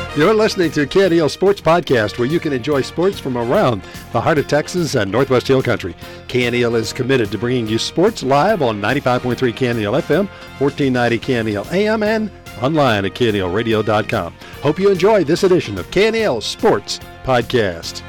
You're listening to KNEL Sports Podcast, where you can enjoy sports from around the heart of Texas and Northwest Hill Country. KNEL is committed to bringing you sports live on 95.3 KNEL FM, 1490 KNEL AM, and online at KNELradio.com. Hope you enjoy this edition of KNEL Sports Podcast.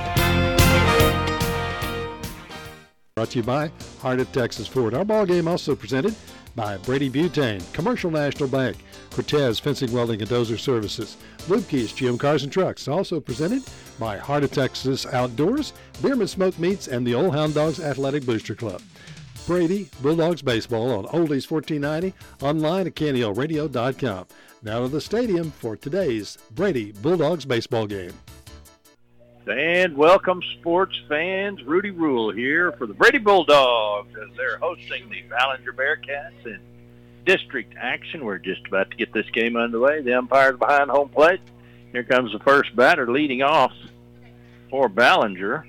Brought to you by Heart of Texas Ford. Our ball game also presented by Brady Butane, Commercial National Bank, Cortez Fencing, Welding, and Dozer Services, Lubke's GM Cars and Trucks. Also presented by Heart of Texas Outdoors, Bierman Smoked Meats, and the Old Hound Dogs Athletic Booster Club. Brady Bulldogs Baseball on Oldies 1490, online at KNELradio.com. Now to the stadium for today's Brady Bulldogs baseball game. And welcome, sports fans. Rudy Rule here for the Brady Bulldogs as they're hosting the Ballinger Bearcats in district action. We're just about to get this game underway. The umpire's behind home plate. Here comes the first batter leading off for Ballinger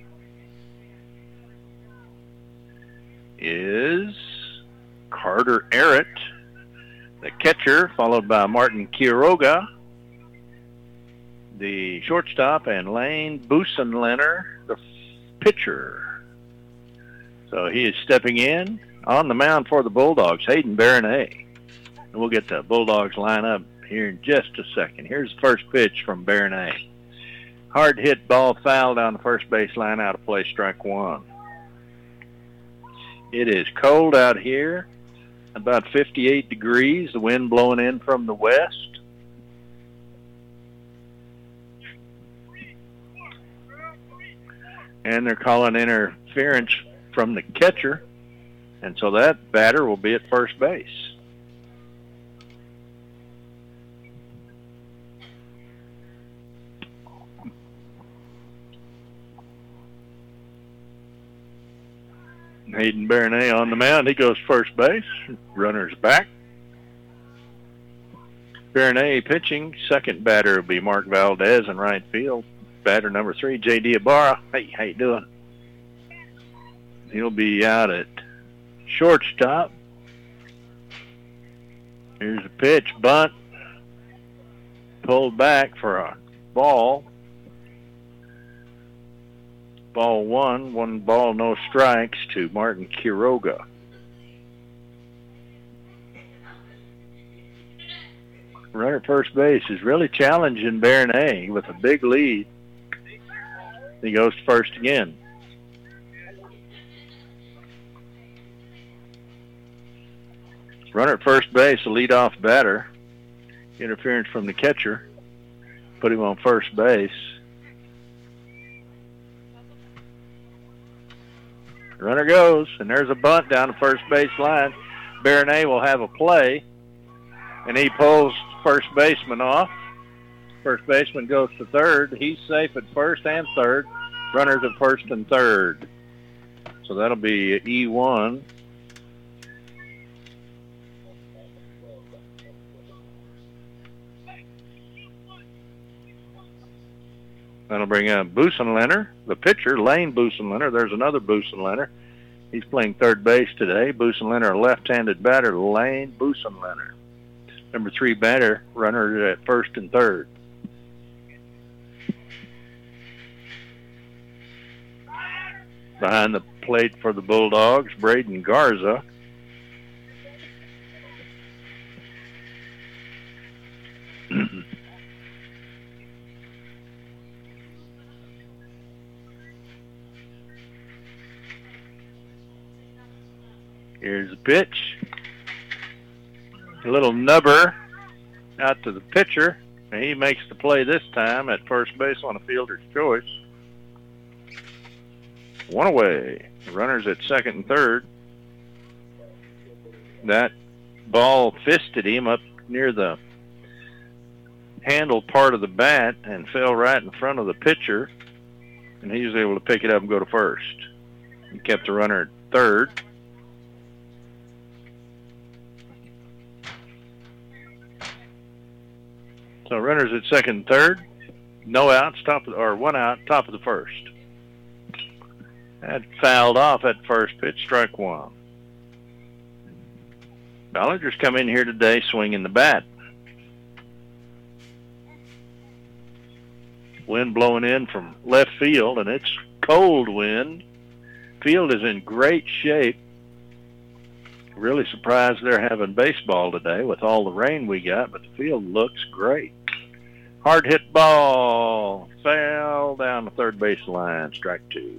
is Carter Arrett, the catcher, followed by Martin Quiroga, the shortstop, and Lane Busenlener, the pitcher. So he is stepping in on the mound for the Bulldogs, Hayden Baronet. And we'll get the Bulldogs lineup here in just a second. Here's the first pitch from Baronet. Hard hit ball foul down the first base line, out of play, strike one. It is cold out here, about 58 degrees, the wind blowing in from the west. And they're calling interference from the catcher, and so that batter will be at first base. Hayden Baronet on the mound. He goes first base. Runner's back. Baronet pitching. Second batter will be Mark Valdez in right field. Batter number 3, J.D. Ibarra. Hey, how you doing? He'll be out at shortstop. Here's a pitch, bunt. Pulled back for a ball. Ball one ball, no strikes to Martin Quiroga. Runner at first base is really challenging Baronet with a big lead. He goes to first again. Runner at first base, the leadoff batter. Interference from the catcher. Put him on first base. Runner goes, and there's a bunt down the first base line. Baronet will have a play, and he pulls first baseman off. First baseman goes to third. He's safe at first and third. Runners at first and third. So that'll be E1. That'll bring up Busenlener, the pitcher, Lane Busenlener. There's another Busenlener. He's playing third base today. Busenlener, a left-handed batter, Lane Busenlener. Number 3 batter, runner at first and third. Behind the plate for the Bulldogs, Braden Garza. Here's the pitch. A little nubber out to the pitcher. And he makes the play this time at first base on a fielder's choice. One away. The runners at second and third. That ball fisted him up near the handle part of the bat and fell right in front of the pitcher. And he was able to pick it up and go to first. He kept the runner at third. So runners at second and third. No outs, one out, top of the first. That fouled off at first pitch, strike one. Ballinger's come in here today swinging the bat. Wind blowing in from left field, and it's cold wind. Field is in great shape. Really surprised they're having baseball today with all the rain we got, but the field looks great. Hard hit ball. Fell down the third base line. Strike 2.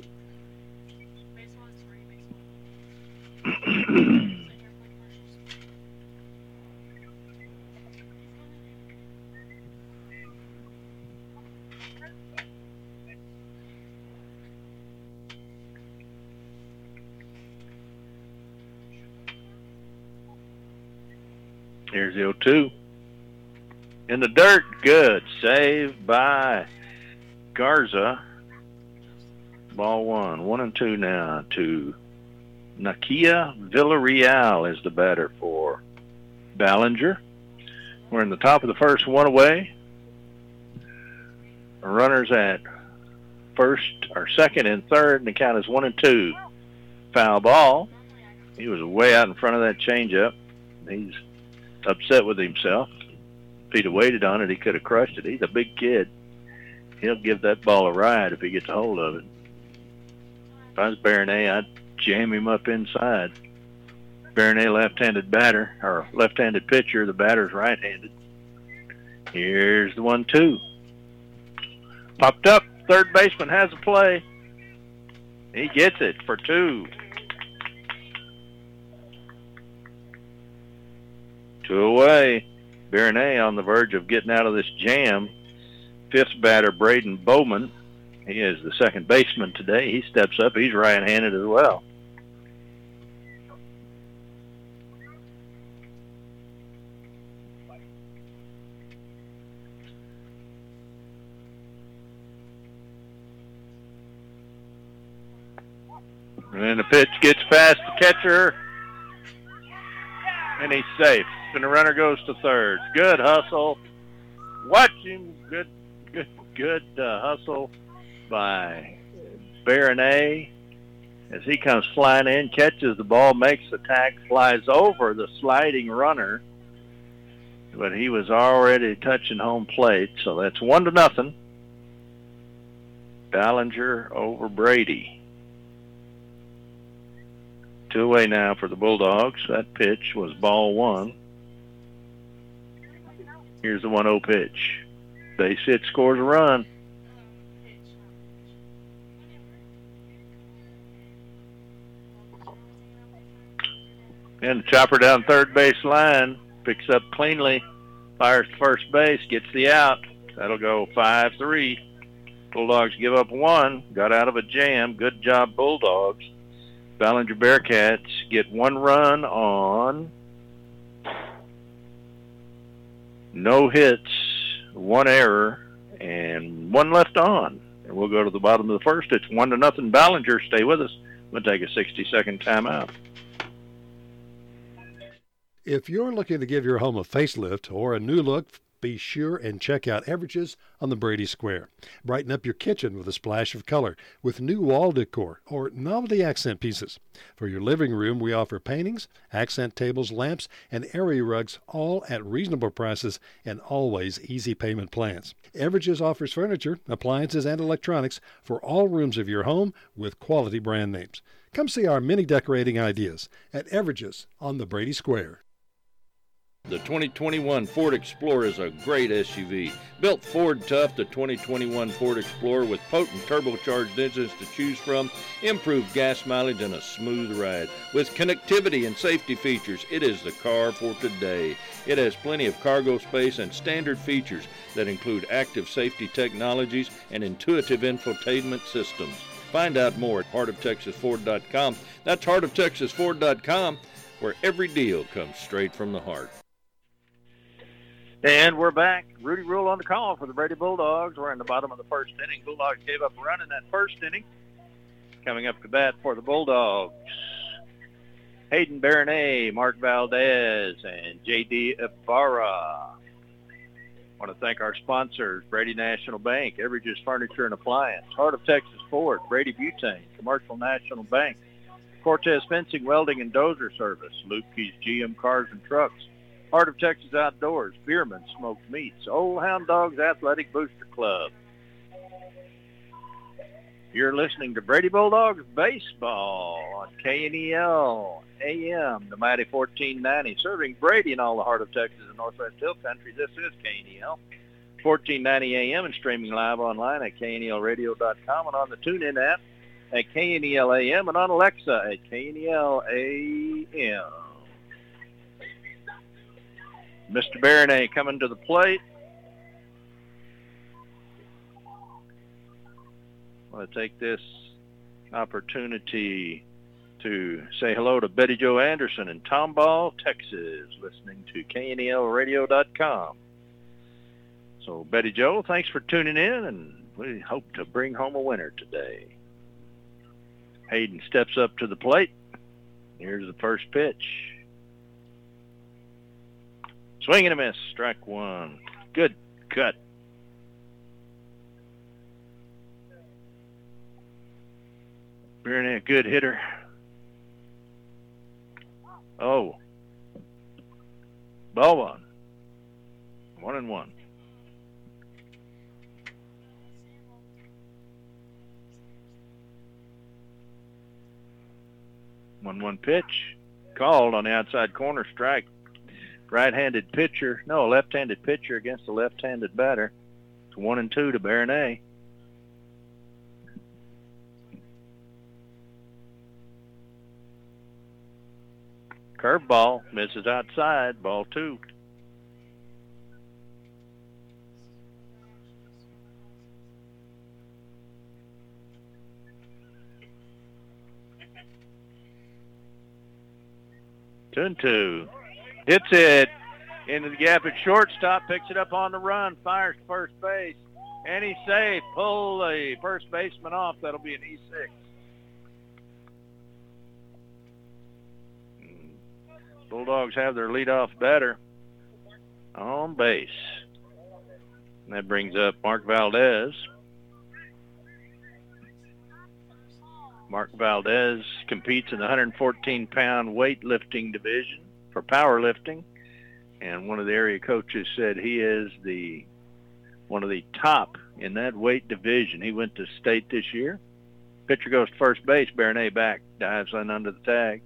Here's the 0-2. In the dirt, good. Saved by Garza. Ball 1. 1-2 now to Nakia Villarreal is the batter for Ballinger. We're in the top of the first, 1 away. Runners at first or second and third, and the count is 1-2. Foul ball. He was way out in front of that changeup. He's upset with himself. If he'd have waited on it, he could have crushed it. He's a big kid. He'll give that ball a ride if he gets a hold of it. If I was Baronet, I'd jam him up inside. Baronet left-handed batter, or left-handed pitcher. The batter's right-handed. Here's the 1-2. Popped up. Third baseman has a play. He gets it for 2. 2 away. Baronet on the verge of getting out of this jam. Fifth batter, Braden Bowman. He is the second baseman today. He steps up. He's right-handed as well. And the pitch gets past the catcher, and he's safe. And the runner goes to third. Good hustle. Watch him. Good hustle by Baronet as he comes flying in, catches the ball, makes the tag, flies over the sliding runner, but he was already touching home plate, so that's 1-0. Ballinger over Brady. 2 away now for the Bulldogs. That pitch was ball 1. Here's the 1-0 pitch. Base hit, scores a run. And the chopper down third base line, picks up cleanly, fires to first base, gets the out. That'll go 5-3. Bulldogs give up 1, got out of a jam. Good job, Bulldogs. Ballinger Bearcats get 1 run on no hits, 1 error, and 1 left on. And we'll go to the bottom of the first. It's 1-0 Ballinger. Stay with us. We'll take a 60-second timeout. If you're looking to give your home a facelift or a new look, be sure and check out Everages on the Brady Square. Brighten up your kitchen with a splash of color with new wall decor or novelty accent pieces. For your living room, we offer paintings, accent tables, lamps, and area rugs, all at reasonable prices and always easy payment plans. Everages offers furniture, appliances, and electronics for all rooms of your home with quality brand names. Come see our many decorating ideas at Everages on the Brady Square. The 2021 Ford Explorer is a great SUV. Built Ford tough, the 2021 Ford Explorer with potent turbocharged engines to choose from, improved gas mileage, and a smooth ride. With connectivity and safety features, it is the car for today. It has plenty of cargo space and standard features that include active safety technologies and intuitive infotainment systems. Find out more at heartoftexasford.com. That's heartoftexasford.com, where every deal comes straight from the heart. And we're back. Rudy Rule on the call for the Brady Bulldogs. We're in the bottom of the first inning. Bulldogs gave up a run in that first inning. Coming up to bat for the Bulldogs, Hayden Baronet, Mark Valdez, and J.D. Ibarra. I want to thank our sponsors, Brady National Bank, Everages Furniture and Appliance, Heart of Texas Ford, Brady Butane, Commercial National Bank, Cortez Fencing, Welding, and Dozer Service, Lukey's GM Cars and Trucks, Heart of Texas Outdoors, Bierman Smoked Meats, Old Hound Dogs Athletic Booster Club, You're listening to Brady Bulldogs Baseball on KNEL AM, the mighty 1490, serving Brady and all the heart of Texas and Northwest Hill Country. This is KNEL, 1490 AM, and streaming live online at KNELradio.com and on the TuneIn app at KNEL AM and on Alexa at KNEL AM. Mr. Baronay coming to the plate. I want to take this opportunity to say hello to Betty Jo Anderson in Tomball, Texas, listening to KNELradio.com. So, Betty Jo, thanks for tuning in, and we hope to bring home a winner today. Hayden steps up to the plate. Here's the first pitch. Swing and a miss, strike one. Good cut. Baronay, a good hitter. Oh. Ball one. 1-1. 1-1 pitch. Called on the outside corner, strike. Right-handed pitcher. No, left-handed pitcher against a left-handed batter. It's 1-2 to Baronay. Curveball, misses outside, ball two. Two and two. Hits it into the gap at shortstop, picks it up on the run, fires to first base, and he's safe. Pull the first baseman off. That'll be an E6. Bulldogs have their leadoff batter on base. And that brings up Mark Valdez. Mark Valdez competes in the 114-pound weightlifting division for powerlifting. And one of the area coaches said he is one of the top in that weight division. He went to state this year. Pitcher goes to first base. Baronay back, dives in under the tag.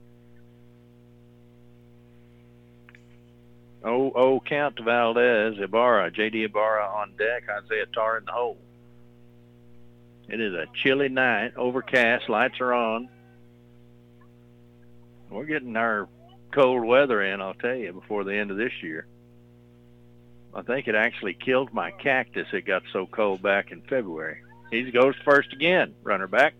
0-0 count to Valdez. Ibarra, J.D. Ibarra on deck. Isaiah Tarr in the hole. It is a chilly night, overcast, lights are on. We're getting our cold weather in, I'll tell you, before the end of this year. I think it actually killed my cactus. It got so cold back in February. He goes first again. Runner back.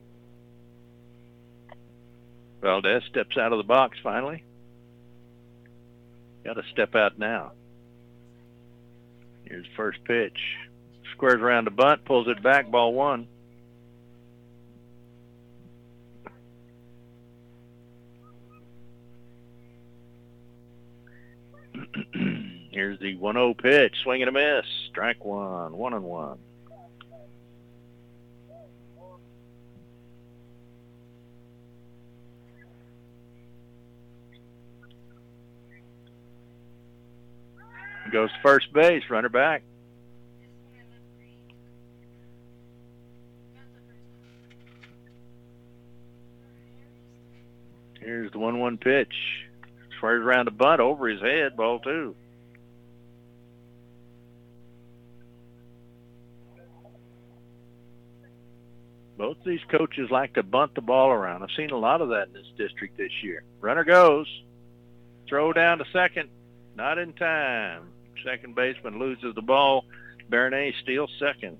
Valdez steps out of the box finally. Got to step out now. Here's the first pitch. Squares around the bunt, pulls it back, ball one. Here's the 1-0 pitch. Swing and a miss. Strike one. 1-1. Goes to first base, runner back. Here's the 1-1 pitch. Squares around the bunt, over his head, ball two. Both these coaches like to bunt the ball around. I've seen a lot of that in this district this year. Runner goes. Throw down to second. Not in time. Second baseman loses the ball. Baronay steals second.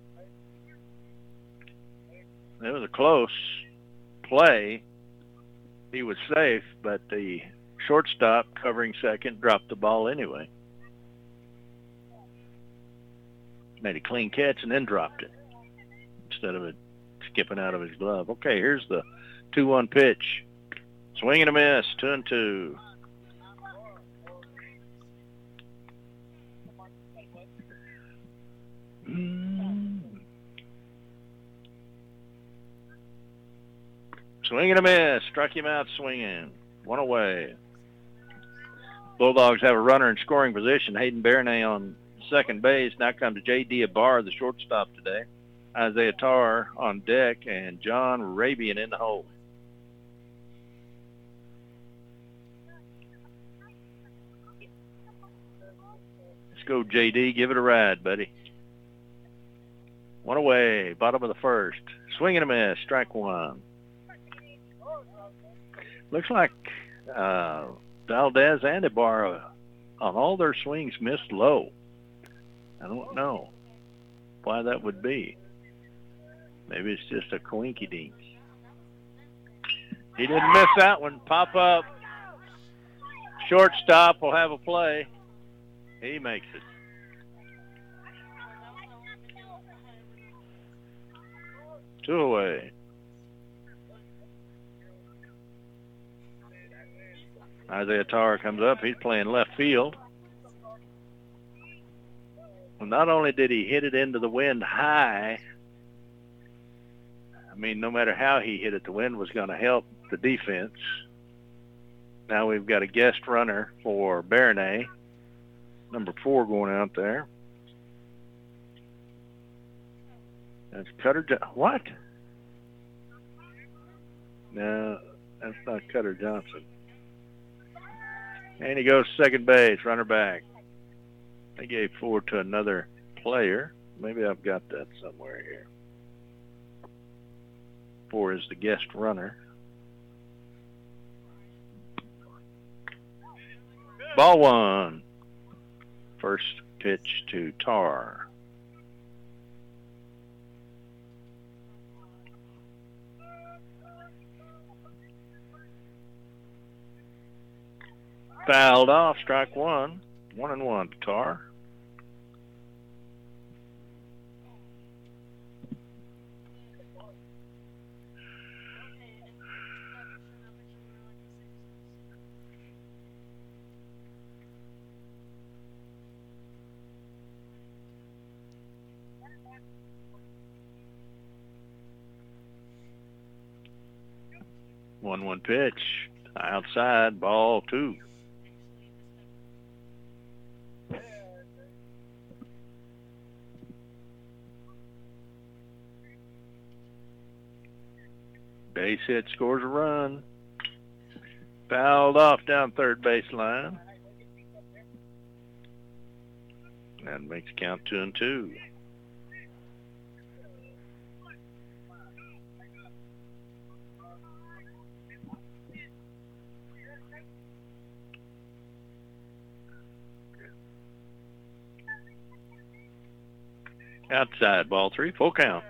It was a close play. He was safe, but the shortstop covering second dropped the ball anyway. Made a clean catch and then dropped it instead of it skipping out of his glove. Okay, here's the 2-1 pitch. Swing and a miss, 2-2. Swing and a miss. Struck him out swinging. One away. Bulldogs have a runner in scoring position. Hayden Baronay on second base. Now comes J.D. Ibarra, the shortstop today. Isaiah Tarr on deck, and John Rabian in the hole. Let's go, JD. Give it a ride, buddy. One away, bottom of the first. Swing and a miss, strike one. Looks like Valdez and Ibarra on all their swings missed low. I don't know why that would be. Maybe it's just a coinky-dink. He didn't miss that one. Pop up. Shortstop will have a play. He makes it. Two away. Isaiah Tarr comes up. He's playing left field. Well, not only did he hit it into the wind high, I mean, no matter how he hit it, the wind was going to help the defense. Now we've got a guest runner for Baronay, number 4 going out there. That's Cutter. What? No, that's not Cutter Johnson. And he goes second base, runner back. They gave 4 to another player. Maybe I've got that somewhere here. 4 is the guest runner. Ball 1. First pitch to Tarr. Fouled off, strike 1. 1-1 to Tarr. One pitch, outside, ball 2. Base hit, scores a run. Fouled off down third baseline. That makes count 2-2. Outside, ball 3, full count.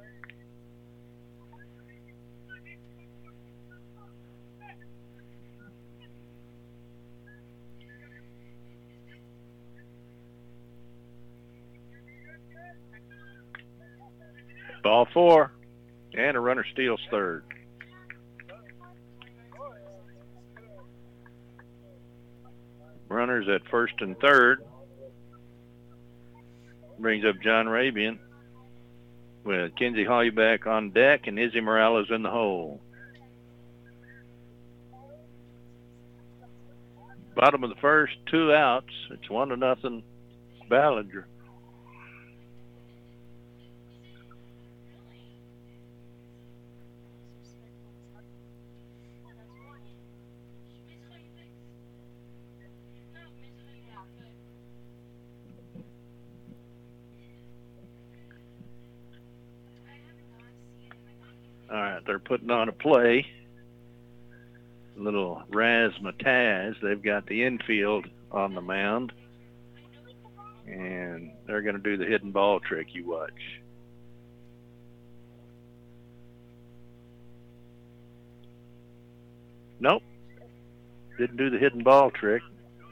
Ball 4, and a runner steals third. Runners at first and third. Brings up John Rabian with Kinsey Hollyback on deck and Izzy Morales in the hole. Bottom of the first, 2 outs. It's 1-0 Ballinger. All right, they're putting on a play. A little razzmatazz. They've got the infield on the mound. And they're going to do the hidden ball trick. You watch. Nope. Didn't do the hidden ball trick.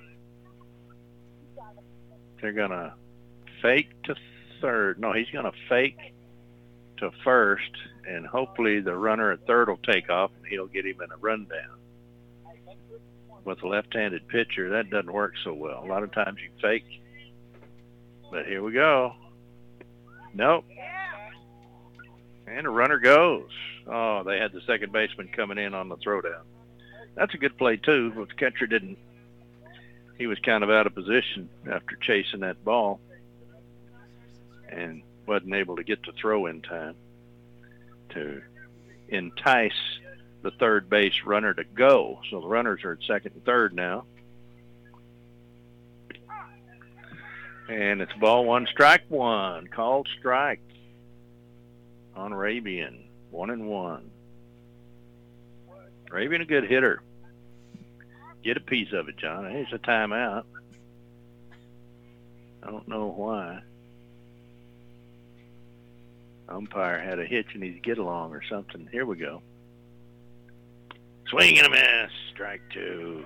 They're going to fake to third. No, he's going to fake to first, and hopefully the runner at third will take off and he'll get him in a rundown. With a left-handed pitcher, that doesn't work so well. A lot of times you fake, but here we go. Nope. And a runner goes. Oh, they had the second baseman coming in on the throwdown. That's a good play too, but the catcher didn't. He was kind of out of position after chasing that ball. And wasn't able to get the throw in time to entice the third base runner to go. So the runners are at second and third now. And it's ball one, strike one. Called strike on Rabian. 1-1. Rabian a good hitter. Get a piece of it, John. Here's a timeout. I don't know why. Umpire had a hitch in his get-along or something. Here we go. Swing and a miss. Strike two.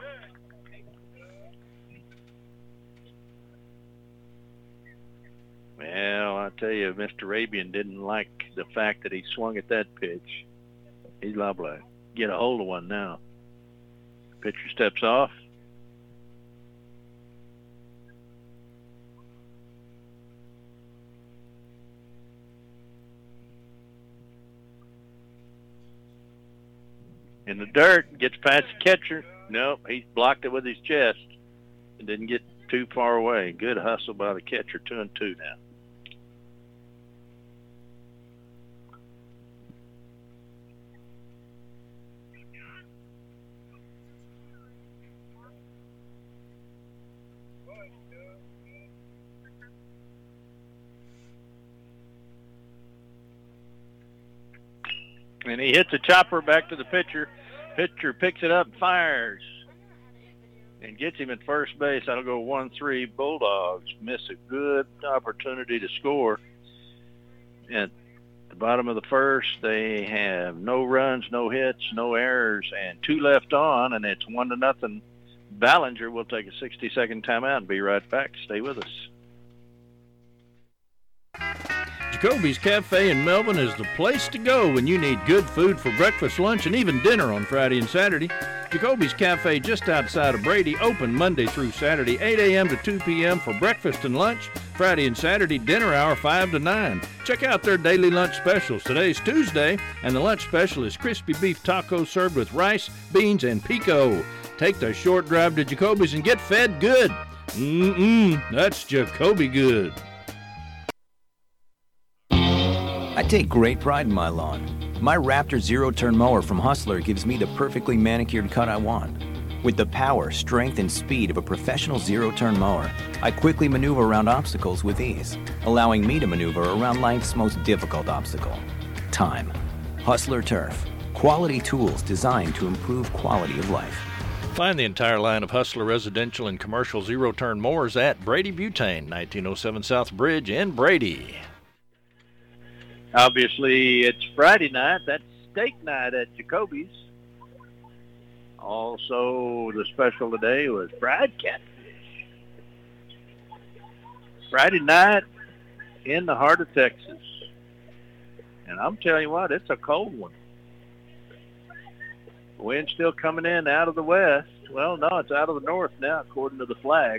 Well, I tell you, Mr. Rabian didn't like the fact that he swung at that pitch. He's liable to get a hold of one now. Pitcher steps off. In the dirt, gets past the catcher. Nope, he blocked it with his chest and didn't get too far away. Good hustle by the catcher. 2-2 now. And he hits a chopper back to the pitcher. Pitcher picks it up, fires, and gets him at first base. That'll go 1-3. Bulldogs miss a good opportunity to score. At the bottom of the first, they have no runs, no hits, no errors, and 2 left on, and it's 1-0. Ballinger will take a 60-second timeout and be right back. Stay with us. Jacoby's Cafe in Melvin is the place to go when you need good food for breakfast, lunch, and even dinner on Friday and Saturday. Jacoby's Cafe just outside of Brady, open Monday through Saturday, 8 a.m. to 2 p.m. for breakfast and lunch. Friday and Saturday, dinner hour 5 to 9. Check out their daily lunch specials. Today's Tuesday, and the lunch special is crispy beef tacos served with rice, beans, and pico. Take the short drive to Jacoby's and get fed good. That's Jacoby good. I take great pride in my lawn. My Raptor zero-turn mower from Hustler gives me the perfectly manicured cut I want. With the power, strength, and speed of a professional zero-turn mower, I quickly maneuver around obstacles with ease, allowing me to maneuver around life's most difficult obstacle, time. Hustler Turf. Quality tools designed to improve quality of life. Find the entire line of Hustler residential and commercial zero-turn mowers at Brady Butane, 1907 South Bridge in Brady. Obviously, it's Friday night. That's steak night at Jacoby's. Also, the special today was fried catfish. Friday night in the heart of Texas. And I'm telling you what, it's a cold one. The wind's still coming in out of the west. Well, no, it's out of the north now, according to the flag.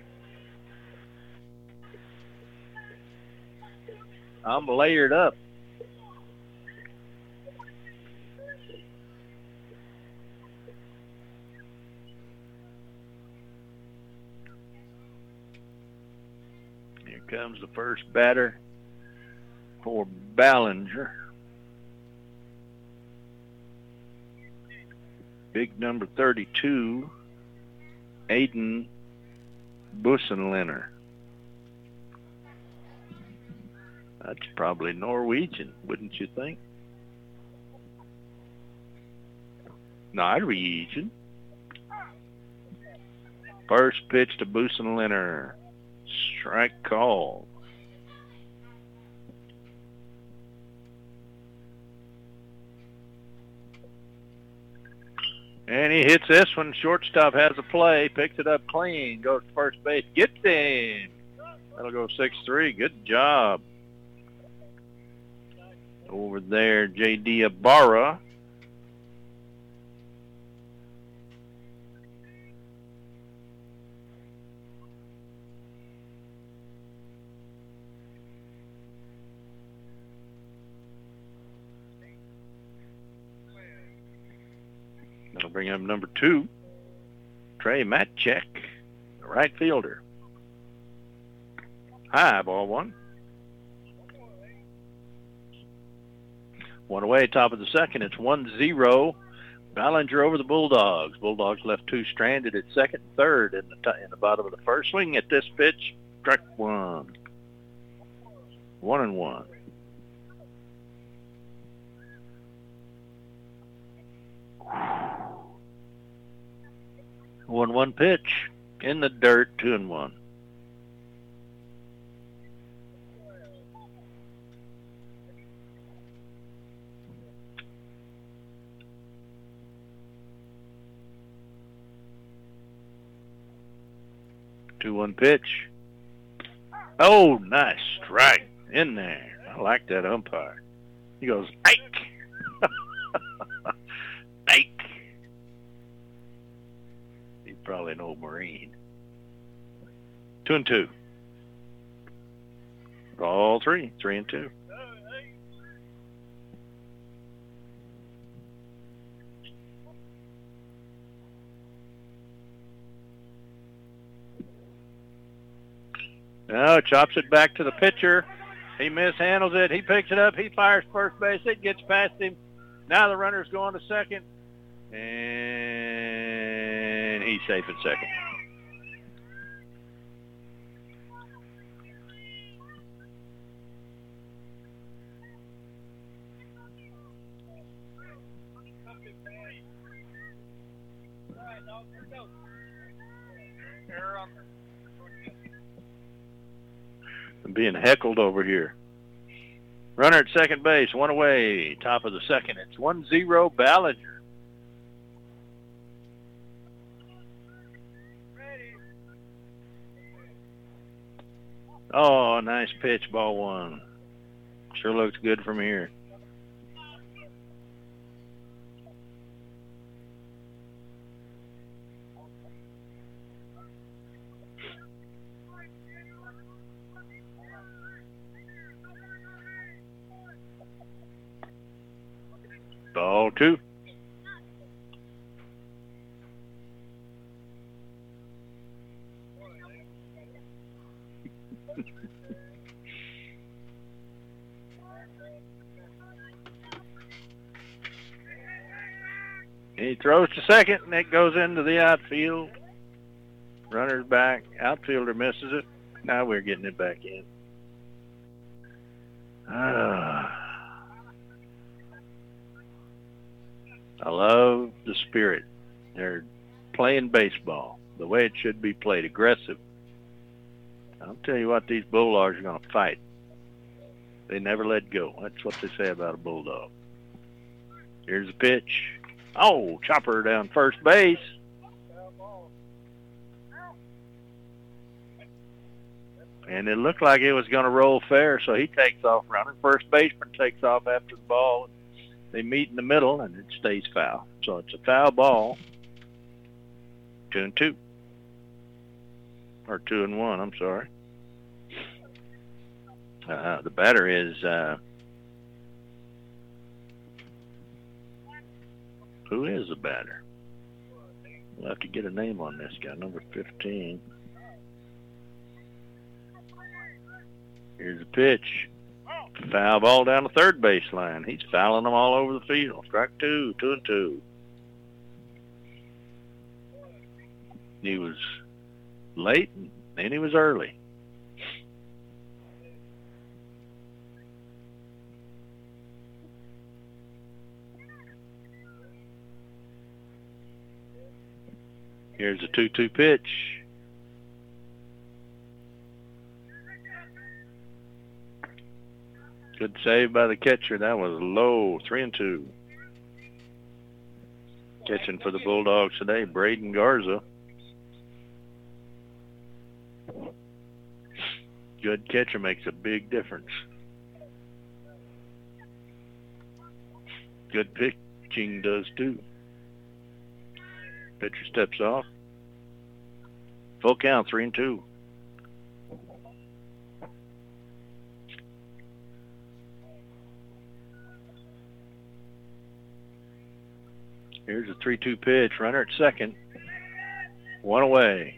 I'm layered up. Comes the first batter for Ballinger. Big number 32, Aiden Bussenliner. That's probably Norwegian, wouldn't you think? Norwegian. First pitch to Bussenliner. Strike call. And he hits this one. Shortstop has a play. Picks it up clean. Goes to first base. Gets him. That'll go 6-3. Good job. Over there, J.D. Ibarra. That'll bring up number 2, Trey Matchek, the right fielder. High, ball one. One away, top of the second. It's 1-0. Ballinger over the Bulldogs. Bulldogs left two stranded at second and third in the bottom of the first. Swing at this pitch. Strike one. 1-1. One pitch in the dirt. 2-1. Two-one pitch. Oh, nice strike in there. I like that umpire. He goes, Ike. Ike. He's probably an old Marine. 2-2. Ball 3. 3-2. Now chops it back to the pitcher. He mishandles it. He picks it up. He fires first base. It gets past him. Now the runner's going to second. And he's safe at second. I'm being heckled over here. Runner at second base, one away, top of the second. It's 1-0 Ballinger. Oh, nice pitch, ball one. Sure looks good from here. Ball two. He throws to second, and it goes into the outfield. Runner's back. Outfielder misses it. Now we're getting it back in. I love the spirit. They're playing baseball the way it should be played, aggressive. I'll tell you what, these Bulldogs are going to fight. They never let go. That's what they say about a Bulldog. Here's the pitch. Oh, chopper down first base. And it looked like it was going to roll fair, so he takes off running. First baseman takes off after the ball. They meet in the middle, and it stays foul. So it's a foul ball. 2-2. Or 2-1, I'm sorry. The batter is... who is the batter? We'll have to get a name on this guy, number 15. Here's the pitch. Foul ball down the third baseline. He's fouling them all over the field. Strike two, 2-2. He was late and he was early. Here's a 2-2 pitch. Good save by the catcher. That was low. 3-2. Catching for the Bulldogs today, Braden Garza. Good catcher makes a big difference. Good pitching does too. Pitcher steps off. Full count, 3-2. Here's a 3-2 pitch. Runner at second. One away.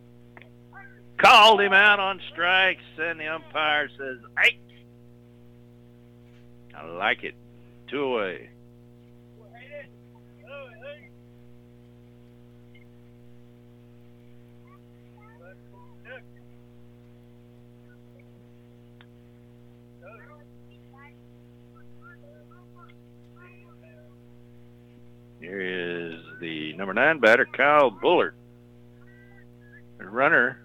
Called him out on strikes, and the umpire says, "Ike." I like it. 2 away. Here is the number 9 batter, Kyle Bullard. The runner.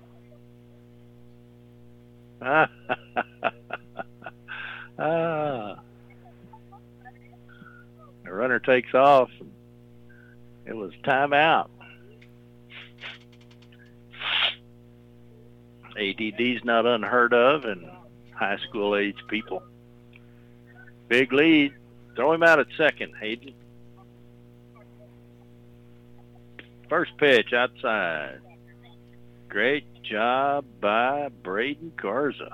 The runner takes off. It was timeout. ADD's not unheard of in high school age people. Big lead. Throw him out at second, Hayden. First pitch outside. Great job by Braden Garza.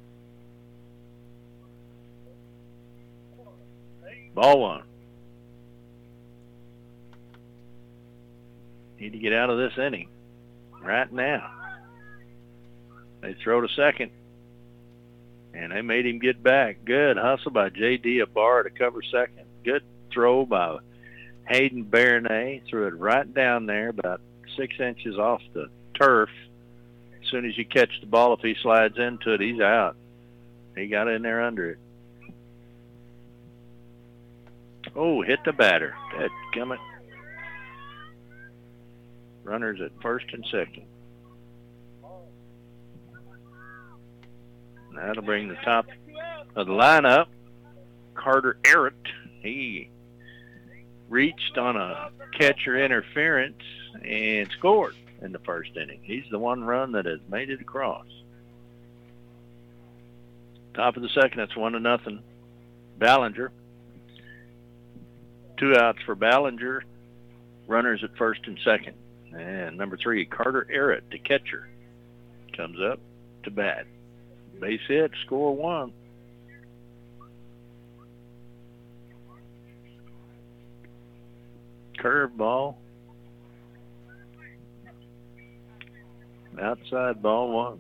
Ball 1. Need to get out of this inning right now. They throw to second, and they made him get back. Good hustle by J.D. Abar to cover second. Good throw by Hayden Baronay. Threw it right down there, about 6 inches off the turf. As soon as you catch the ball, if he slides into it, he's out. He got in there under it. Oh, hit the batter. Dadgummit. Runners at first and second. That'll bring the top of the lineup. Carter Arrett. He reached on a catcher interference and scored in the first inning. He's the one run that has made it across. Top of the second, it's 1-0. Ballinger. 2 outs for Ballinger. Runners at first and second. And number 3, Carter Arrett, the catcher, comes up to bat. Base hit, score 1. Curveball. Outside, ball 1.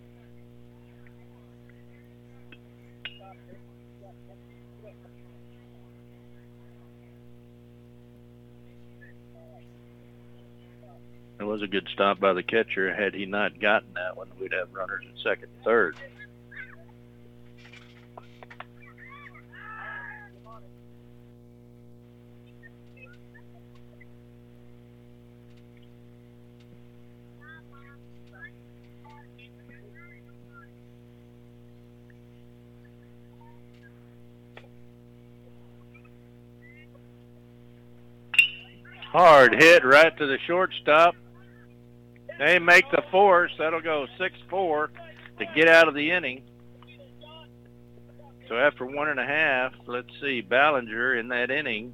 It was a good stop by the catcher. Had he not gotten that one, we'd have runners at second and third. Hard hit right to the shortstop. They make the force. That'll go 6-4 to get out of the inning. So after 1.5, let's see, Ballinger in that inning.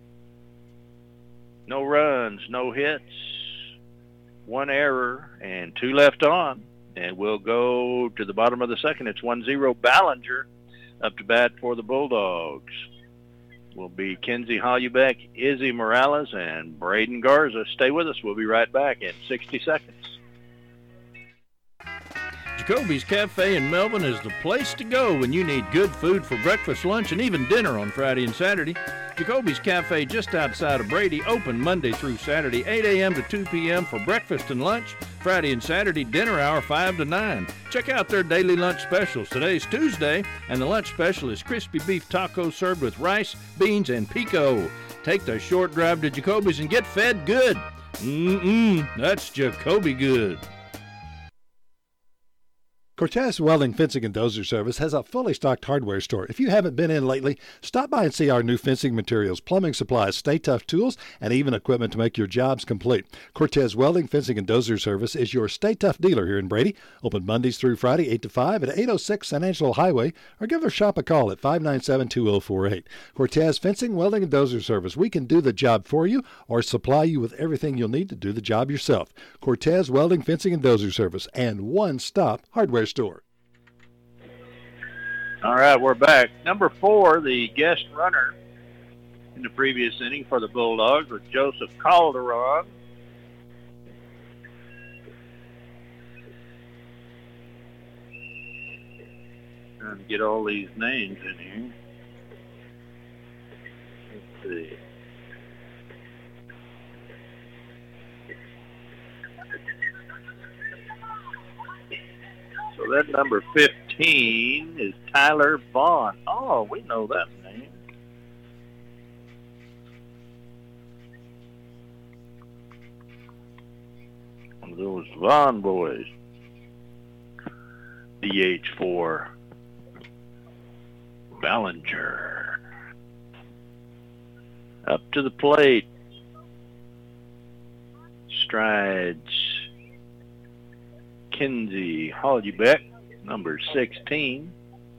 No runs, no hits, 1 error, and 2 left on. And we'll go to the bottom of the second. It's 1-0 Ballinger up to bat for the Bulldogs. Will be Kenzie Hollubeck, Izzy Morales, and Braden Garza. Stay with us. We'll be right back in 60 seconds. Jacoby's Cafe in Melvin is the place to go when you need good food for breakfast, lunch, and even dinner on Friday and Saturday. Jacoby's Cafe just outside of Brady, open Monday through Saturday, 8 a.m. to 2 p.m. for breakfast and lunch. Friday and Saturday, dinner hour 5 to 9. Check out their daily lunch specials. Today's Tuesday, and the lunch special is crispy beef tacos served with rice, beans, and pico. Take the short drive to Jacoby's and get fed good. That's Jacoby good. Cortez Welding Fencing and Dozer Service has a fully stocked hardware store. If you haven't been in lately, stop by and see our new fencing materials, plumbing supplies, Stay Tough tools, and even equipment to make your jobs complete. Cortez Welding Fencing and Dozer Service is your Stay Tough dealer here in Brady. Open Mondays through Friday, 8 to 5 at 806 San Angelo Highway, or give our shop a call at 597-2048. Cortez Fencing, Welding, and Dozer Service. We can do the job for you or supply you with everything you'll need to do the job yourself. Cortez Welding, Fencing, and Dozer Service, and one-stop hardware store. All right, we're back. Number 4, the guest runner in the previous inning for the Bulldogs was Joseph Calderon. Trying to get all these names in here. see. So that number 15 is Tyler Vaughn. Oh, we know that name. One of those Vaughn boys. DH4. Ballinger. Up to the plate. Strides. Kinsey Hollybeck, number 16.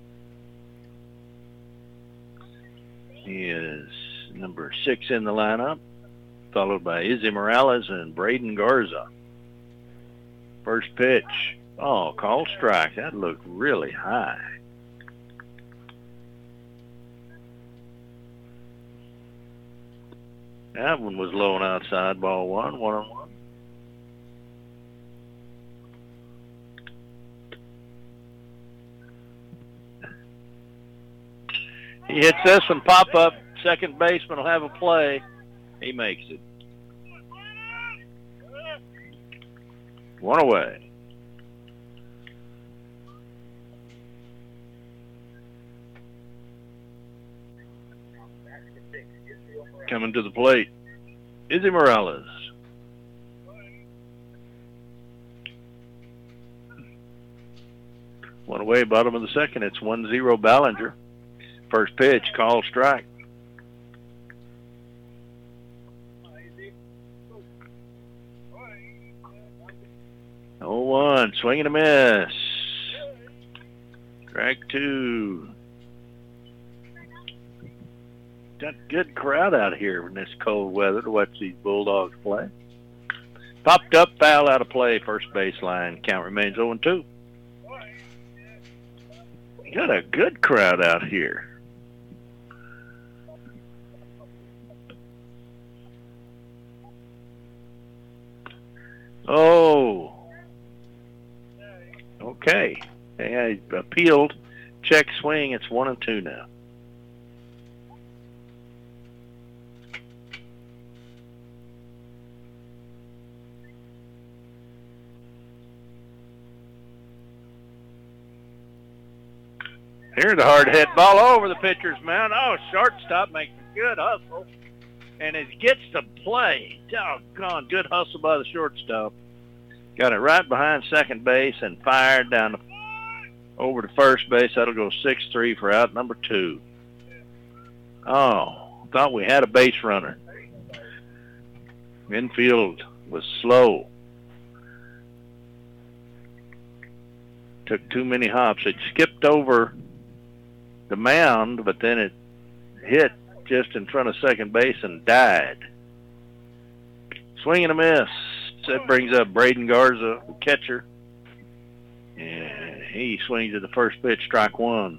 He is number 6 in the lineup, followed by Izzy Morales and Braden Garza. First pitch. Oh, call strike. That looked really high. That one was low and outside, ball 1, 1-1. He hits this one, pop up. Second baseman will have a play. He makes it. One away. Coming to the plate, Izzy Morales. One away, bottom of the second. It's 1-0 Ballinger. First pitch, call strike. 0-1, swing and a miss. Strike 2. Got a good crowd out here in this cold weather to watch these Bulldogs play. Popped up, foul out of play, first baseline. Count remains 0-2. Got a good crowd out here. Oh. Okay. I appealed. Check swing. It's 1-2 now. Here's a hard hit ball over the pitcher's mound. Oh, shortstop makes a good hustle. And it gets to play. Doggone, good hustle by the shortstop. Got it right behind second base and fired down over to first base. That'll go 6-3 for out number 2. Oh, thought we had a base runner. Infield was slow. Took too many hops. It skipped over the mound, but then it hit just in front of second base and died. Swing and a miss. That brings up Braden Garza, the catcher. And he swings at the first pitch, strike 1.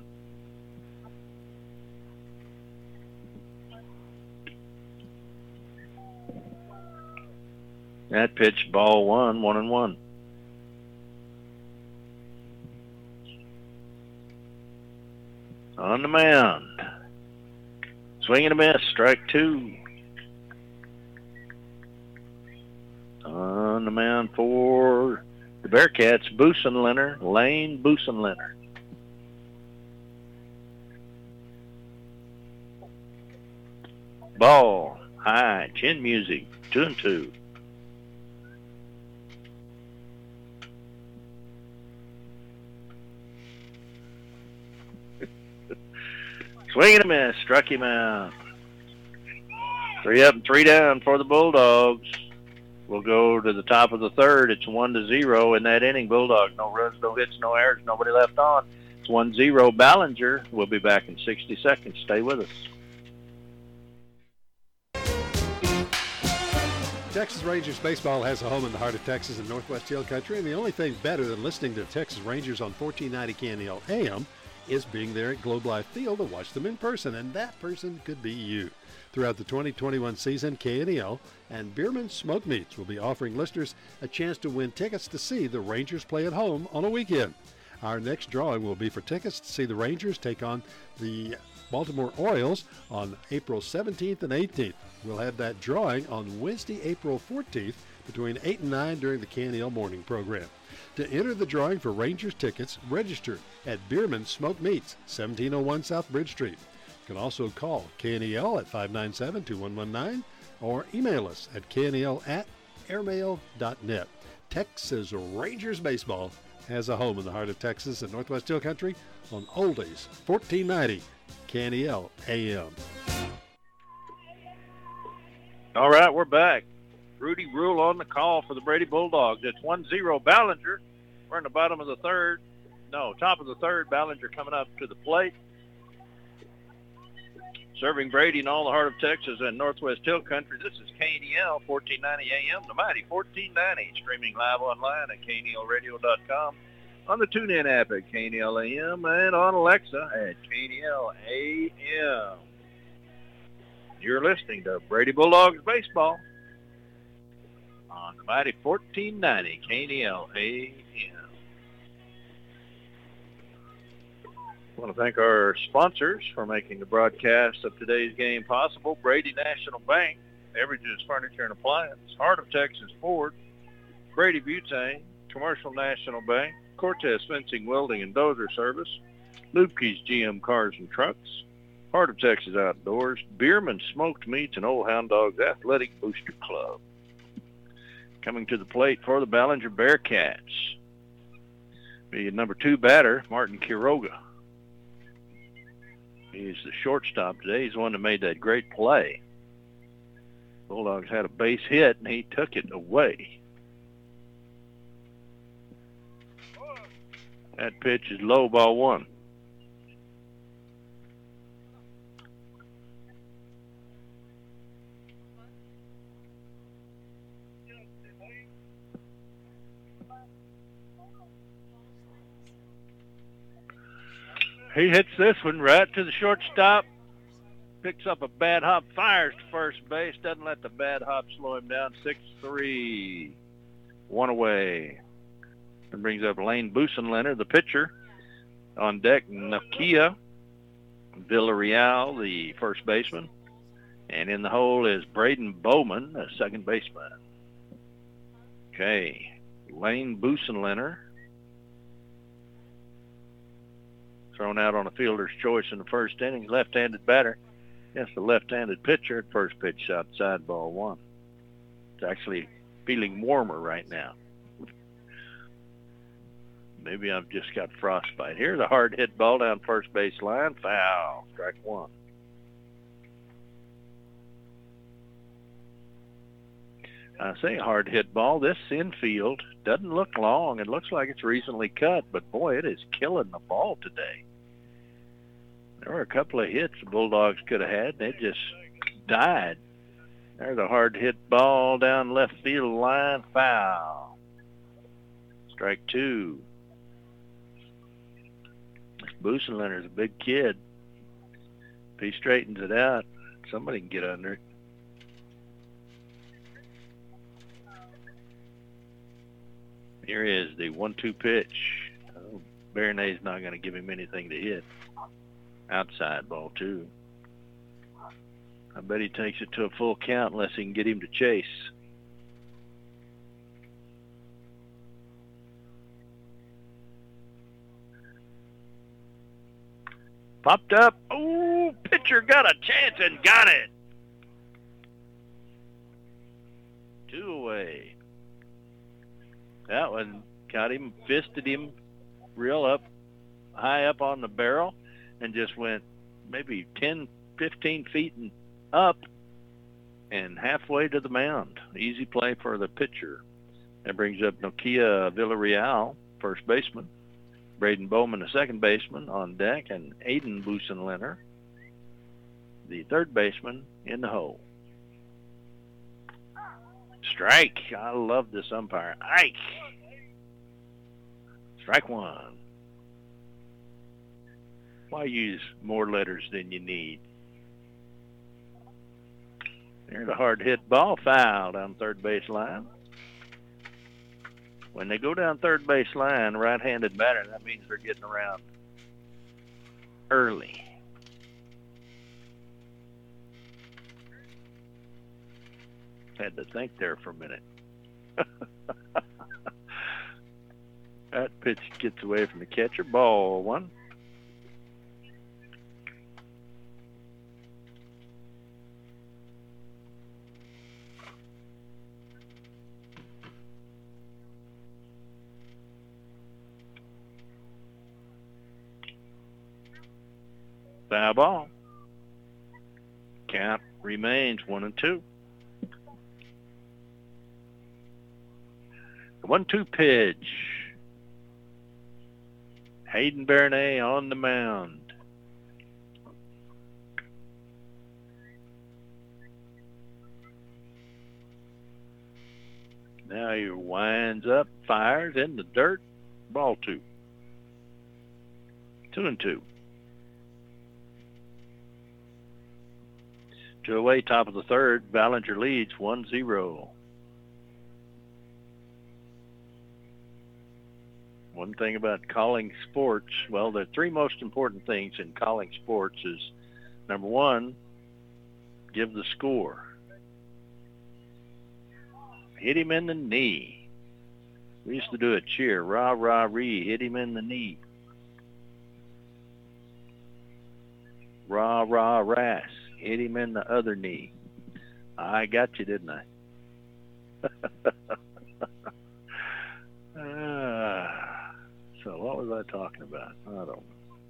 That pitch, ball 1, 1-1. On the mound. Swing and a miss, strike 2. On the mound for the Bearcats, Busenliner, Lane Busenliner. Ball, high, chin music, 2-2. Swing and a miss, struck him out. 3 up and 3 down for the Bulldogs. We'll go to the top of the third. It's 1-0 in that inning. Bulldogs, no runs, no hits, no errors, nobody left on. It's 1-0 Ballinger. We'll be back in 60 seconds. Stay with us. Texas Rangers baseball has a home in the heart of Texas and Northwest Hill Country, and the only thing better than listening to Texas Rangers on 1490 KNEL AM is being there at Globe Life Field to watch them in person, and that person could be you. Throughout the 2021 season, KNEL and Bierman Smoke Meats will be offering listeners a chance to win tickets to see the Rangers play at home on a weekend. Our next drawing will be for tickets to see the Rangers take on the Baltimore Orioles on April 17th and 18th. We'll have that drawing on Wednesday, April 14th between 8 and 9 during the KNEL morning program. To enter the drawing for Rangers tickets, register at Bierman Smoked Meats, 1701 South Bridge Street. You can also call KNEL at 597-2119 or email us at knel@airmail.net. Texas Rangers baseball has a home in the heart of Texas and Northwest Hill Country on Oldies 1490 KNEL AM. All right, we're back. Rudy Rule on the call for the Brady Bulldogs. It's 1-0 Ballinger. We're in the top of the third. Ballinger coming up to the plate. Serving Brady in all the heart of Texas and Northwest Hill Country. This is KNEL 1490 AM, the mighty 1490. Streaming live online at knelradio.com, on the TuneIn app at KNEL AM, and on Alexa at KNEL AM. You're listening to Brady Bulldogs Baseball on the mighty 1490 KNEL AM. I want to thank our sponsors for making the broadcast of today's game possible. Brady National Bank, Everage's Furniture and Appliance, Heart of Texas Ford, Brady Butane, Commercial National Bank, Cortez Fencing, Welding, and Dozer Service, Lubke's GM Cars and Trucks, Heart of Texas Outdoors, Bierman Smoked Meats, and Old Hound Dogs Athletic Booster Club. Coming to the plate for the Ballinger Bearcats, the number 2 batter, Martin Quiroga. He's the shortstop today. He's the one that made that great play. Bulldogs had a base hit, and he took it away. That pitch is low, ball 1. He hits this one right to the shortstop, picks up a bad hop, fires to first base, doesn't let the bad hop slow him down. 6-3, 1 away. And brings up Lane Busenlener, the pitcher. On deck, Nokia Villarreal, the first baseman. And in the hole is Braden Bowman, the second baseman. Okay, Lane Busenlener. Thrown out on a fielder's choice in the first inning. Left-handed batter against the left-handed pitcher. At first pitch outside, ball 1. It's actually feeling warmer right now. Maybe I've just got frostbite. Here's a hard hit ball down first base line. Foul. Strike 1. I say hard hit ball. This infield doesn't look long. It looks like it's recently cut, but boy, it is killing the ball today. There were a couple of hits the Bulldogs could have had. They just died. There's a hard hit ball down left field line. Foul. Strike 2. Busenlener's a big kid. If he straightens it out, somebody can get under it. Here is the 1-2 pitch. Baronet's not going to give him anything to hit. Outside, ball 2. I bet he takes it to a full count unless he can get him to chase. Popped up. Oh, pitcher got a chance and got it. 2 away. That one got him, fisted him real up, high up on the barrel, and just went maybe 10, 15 feet and up and halfway to the mound. Easy play for the pitcher. That brings up Nokia Villarreal, first baseman. Braden Bowman, the second baseman, on deck, and Aiden Busenlener, the third baseman, in the hole. Strike. I love this umpire. Ike. Strike 1. Why use more letters than you need? There's a hard hit ball, foul down third base line. When they go down third base line, right-handed batter, that means they're getting around early. Had to think there for a minute. That pitch gets away from the catcher. Ball one. Foul ball. Count remains 1-2. The 1-2 pitch. Hayden Bernay on the mound. Now he winds up, fires in the dirt. Ball 2. 2-2. 2 away, top of the third. Ballinger leads 1-0. One thing about calling sports, well, the three most important things in calling sports is, number one, give the score. Hit him in the knee. We used to do a cheer, rah, rah, ree, hit him in the knee. Rah, rah, rass, hit him in the other knee. I got you, didn't I? So what was I talking about? I don't know.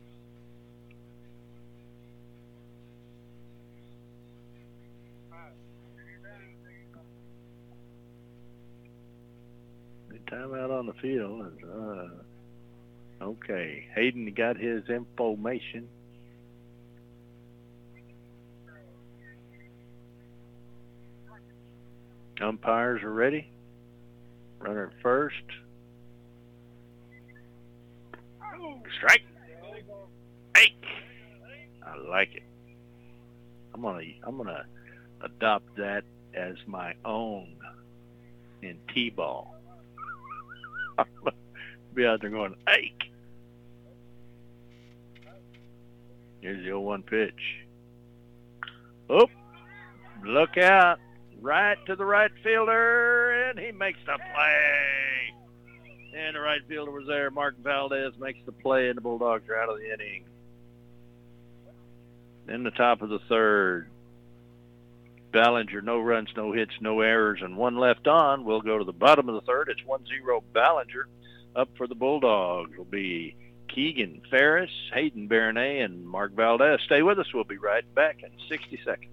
The timeout on the field. Okay. Hayden got his information. Umpires are ready. Runner at first. Strike. Hey. I like it. I'm gonna adopt that as my own in T-ball. I'm gonna be out there going, "Ike." Here's the 0-1 pitch. Oh, look out! Right to the right fielder, and he makes the play. And the right fielder was there. Mark Valdez makes the play, and the Bulldogs are out of the inning. Then the top of the third. Ballinger, no runs, no hits, no errors, and one left on. We'll go to the bottom of the third. It's 1-0 Ballinger. Up for the Bulldogs will be Keegan Ferris, Hayden Bernay, and Mark Valdez. Stay with us. We'll be right back in 60 seconds.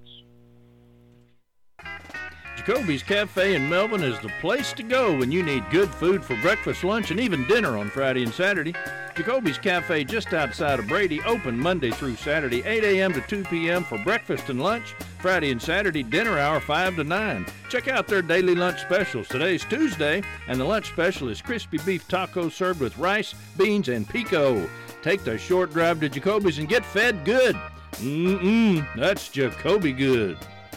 Jacoby's Cafe in Melvin is the place to go when you need good food for breakfast, lunch, and even dinner on Friday and Saturday. Jacoby's Cafe just outside of Brady, open Monday through Saturday, 8 a.m. to 2 p.m. for breakfast and lunch. Friday and Saturday, dinner hour 5 to 9. Check out their daily lunch specials. Today's Tuesday, and the lunch special is crispy beef tacos served with rice, beans, and pico. Take the short drive to Jacoby's and get fed good. That's Jacoby good.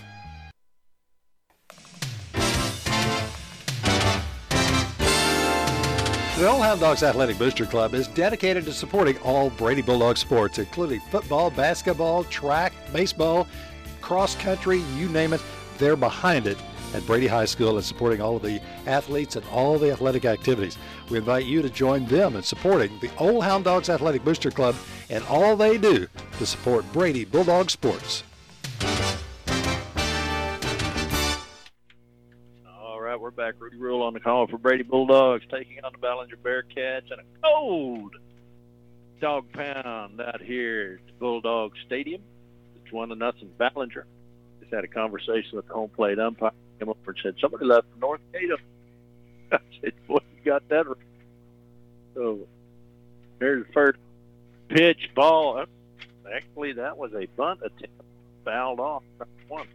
The Old Hound Dogs Athletic Booster Club is dedicated to supporting all Brady Bulldog sports, including football, basketball, track, baseball, cross country, you name it, they're behind it at Brady High School and supporting all of the athletes and all the athletic activities. We invite you to join them in supporting the Old Hound Dogs Athletic Booster Club and all they do to support Brady Bulldog sports. We're back. Rudy Rule on the call for Brady Bulldogs, taking on the Ballinger Bearcats in a cold dog pound out here at Bulldog Stadium. It's 1-0 Ballinger. Just had a conversation with the home plate umpire. Came over and said, somebody left from North Cato. I said, boy, you got that right. So here's the first pitch, ball. Actually, that was a bunt attempt. Fouled off. One.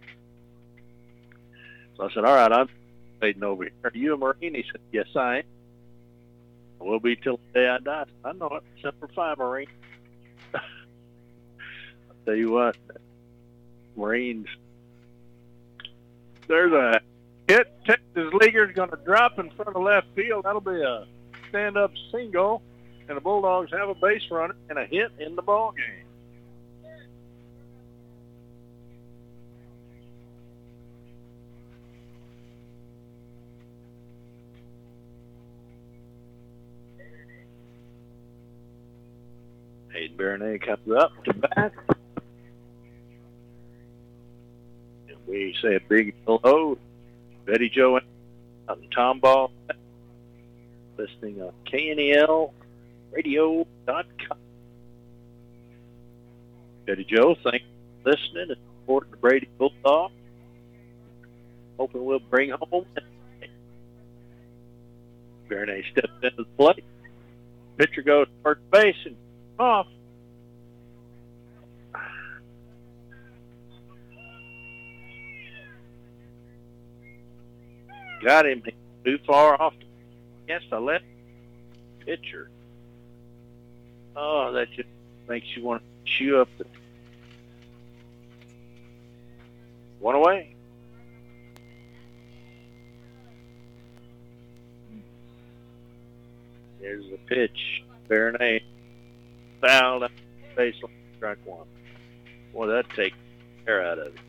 So I said, all right, I'm waiting over here. Are you a Marine? He said, yes, I am. We'll be till the day I die. I know it. Semper Fi, Marine. I'll tell you what, Marines, there's a hit. Texas Leaguer's going to drop in front of left field. That'll be a stand-up single, and the Bulldogs have a base runner and a hit in the ball game. Hayden Baronet comes up to bat. And we say a big hello to Betty Jo and Tom Ball, listening on KNELradio.com. Betty Jo, thanks for listening and supporting the Brady Bulldogs. Hoping we'll bring home. Baronet steps into the plate. Pitcher goes to first base and off. Got him too far off against the left pitcher. Oh, that just makes you want to chew up the one away. There's the pitch. Baronet fouled up the baseline, strike one. Boy, that takes the air out of it.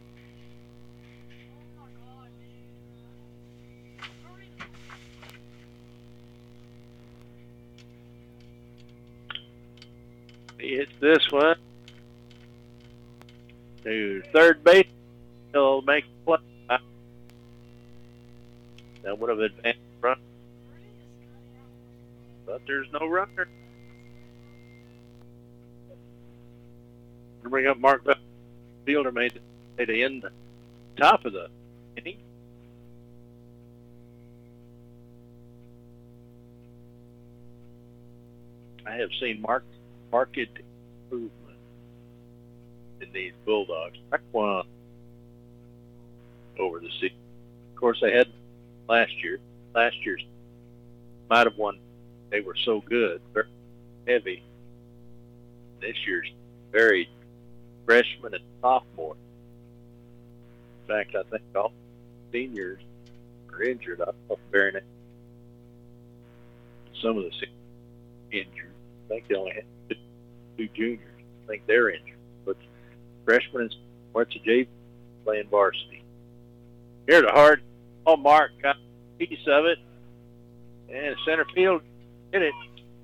He hits this one to third base. He'll make the play. That would have advanced run. But there's no runner. To bring up Mark Bell. Fielder made it in the top of the inning. I have seen marked improvement in these Bulldogs. Back one over the season. Of course, they had last year. Last year's might have won. They were so good, very heavy. This year's very freshman and sophomore. In fact, I think all seniors are injured. I don't know if Baronet. Some of the seniors injured. I think they only had two juniors. I think they're injured. But freshmen and what's a JV playing varsity. Here's a hard ball. Mark got a piece of it. And center field hit it.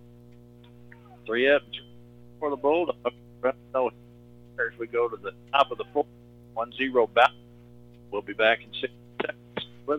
3 up for the Bulldogs. As we go to the top of the fourth, 1-0 back. We'll be back in 6 seconds with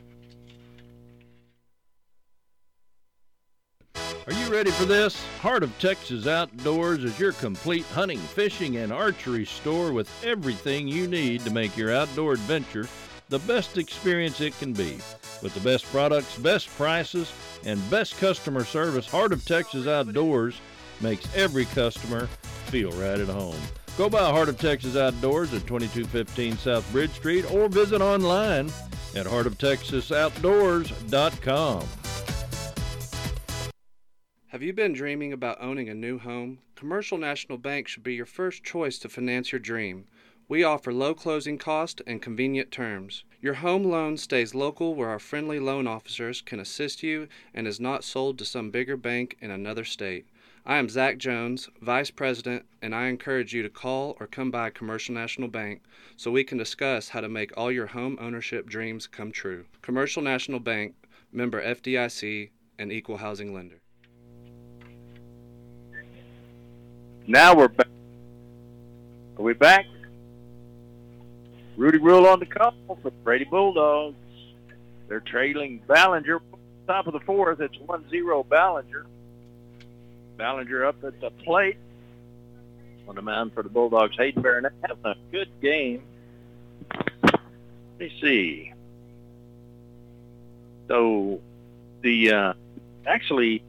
Are you ready for this? Heart of Texas Outdoors is your complete hunting, fishing, and archery store with everything you need to make your outdoor adventure the best experience it can be. With the best products, best prices, and best customer service, Heart of Texas Outdoors makes every customer feel right at home. Go by Heart of Texas Outdoors at 2215 South Bridge Street or visit online at heartoftexasoutdoors.com. Have you been dreaming about owning a new home? Commercial National Bank should be your first choice to finance your dream. We offer low closing cost and convenient terms. Your home loan stays local where our friendly loan officers can assist you and is not sold to some bigger bank in another state. I am Zach Jones, Vice President, and I encourage you to call or come by Commercial National Bank so we can discuss how to make all your home ownership dreams come true. Commercial National Bank, member FDIC, and equal housing lender. Now we're back. Are we back? Rudy Rule on the call for the Brady Bulldogs. They're trailing Ballinger. Top of the fourth, it's 1-0 Ballinger. Ballinger up at the plate. On the mound for the Bulldogs, Hayden Baronet having a good game. Let me see. So, actually,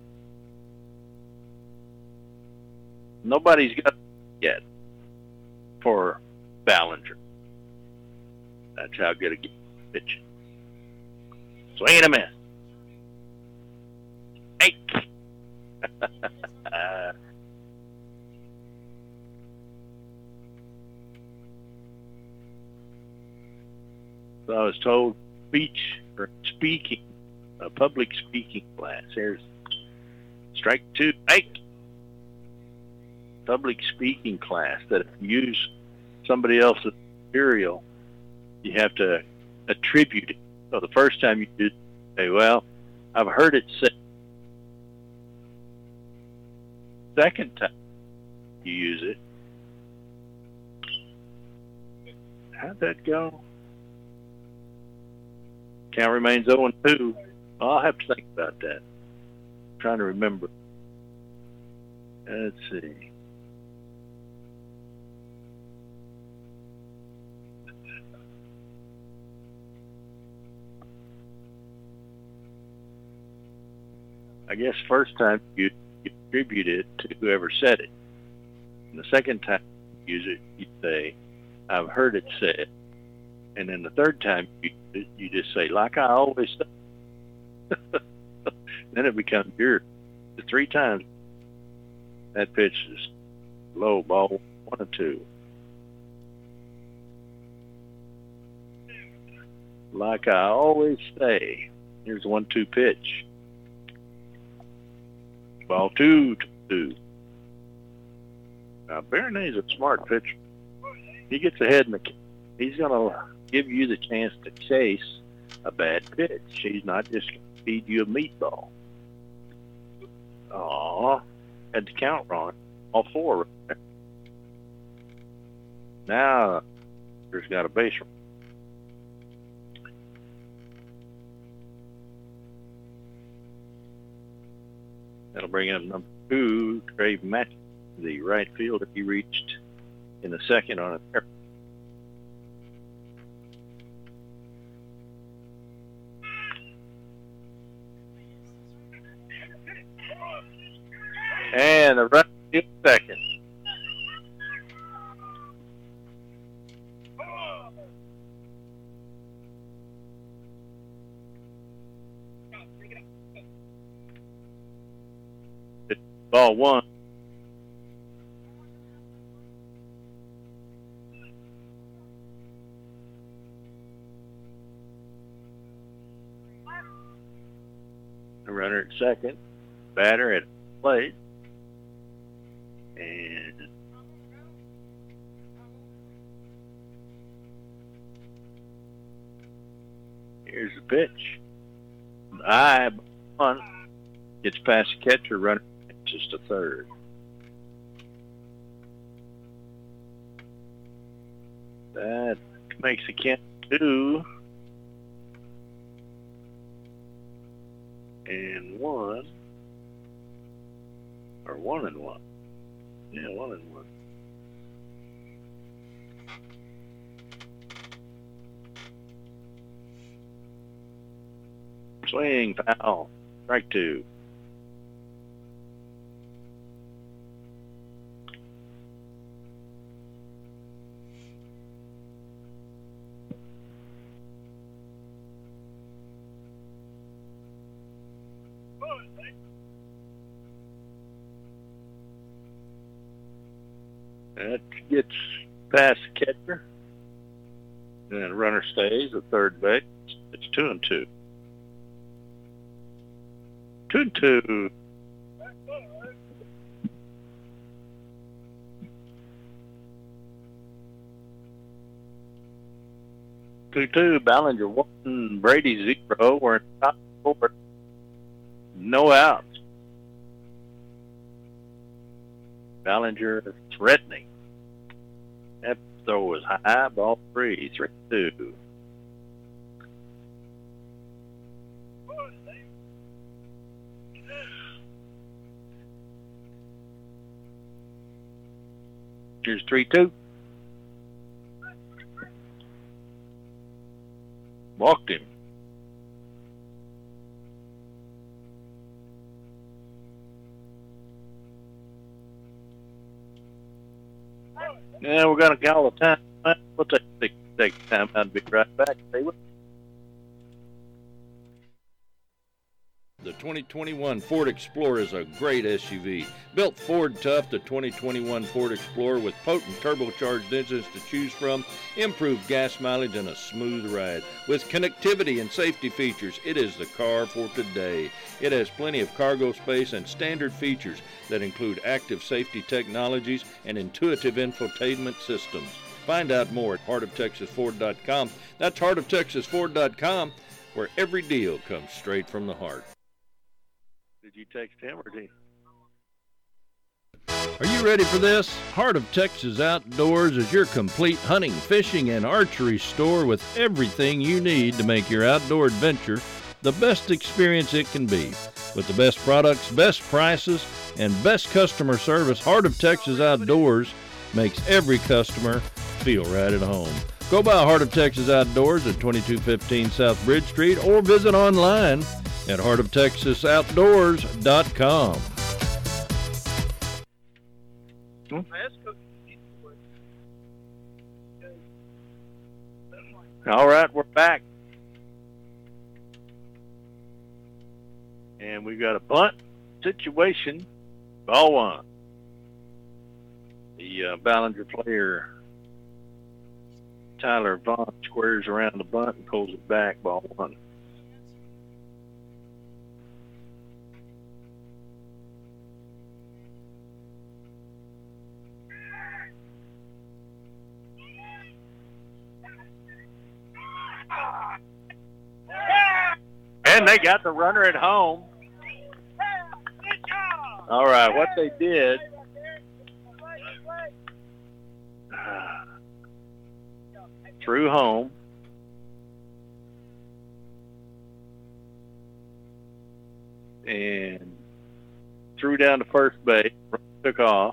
nobody's got yet for Ballinger. That's how good a pitch. Swing and a miss. Hey. So I was told a public speaking class. Here's strike 2. Hey. Public speaking class that if you use somebody else's material, you have to attribute it. So the first time you do, say, well, I've heard it said. Second time, you use it. How'd that go? Count remains 0-2. I'll have to think about that. I'm trying to remember. Let's see. I guess first time you attribute it to whoever said it. And the second time you use it, you say, I've heard it said. And then the third time you just say, like I always say. Then it becomes yours. The 3 times that pitch is low, ball 1-2. Like I always say. Here's 1-2 pitch. Ball 2-2. Now, Baronet's a smart pitcher. He gets ahead in he's going to give you the chance to chase a bad pitch. He's not just going to feed you a meatball. Aw, had the count wrong. All 4 right there. Now, there's got a base run. That'll bring up number 2, Trey Matthews, the right fielder. He reached in the second on an error. And the right field second. Ball 1. The runner at second. Batter at plate. And here's the pitch. High 1. Gets past the catcher, runner just a third. That makes the count 2 and 1, or 1-1. Yeah, 1-1. Swing, foul, strike 2. That gets past the catcher. And the runner stays at third base. It's 2-2. 2-2. Ballinger 1, Brady 0. We're in top 4. No outs. Ballinger threatening. That throw was high, ball 3, 3-2. Here's 3-2. Walked him. Yeah, we're going to call the time. We'll take time out and be right back. Stay with us. The 2021 Ford Explorer is a great SUV. Built Ford tough, the 2021 Ford Explorer with potent turbocharged engines to choose from, improved gas mileage, and a smooth ride. With connectivity and safety features, it is the car for today. It has plenty of cargo space and standard features that include active safety technologies and intuitive infotainment systems. Find out more at heartoftexasford.com. That's heartoftexasford.com, where every deal comes straight from the heart. Did you text him or did Are you ready for this? Heart of Texas Outdoors is your complete hunting, fishing, and archery store with everything you need to make your outdoor adventure the best experience it can be. With the best products, best prices, and best customer service, Heart of Texas Outdoors makes every customer feel right at home. Go by Heart of Texas Outdoors at 2215 South Bridge Street or visit online at heartoftexasoutdoors.com. All right, we're back. And we've got a bunt situation. Ball one. The Ballinger player, Tyler Vaughn, squares around the bunt and pulls it back. Ball one. And they got the runner at home. All right, what they did, threw home. And threw down to first base, took off.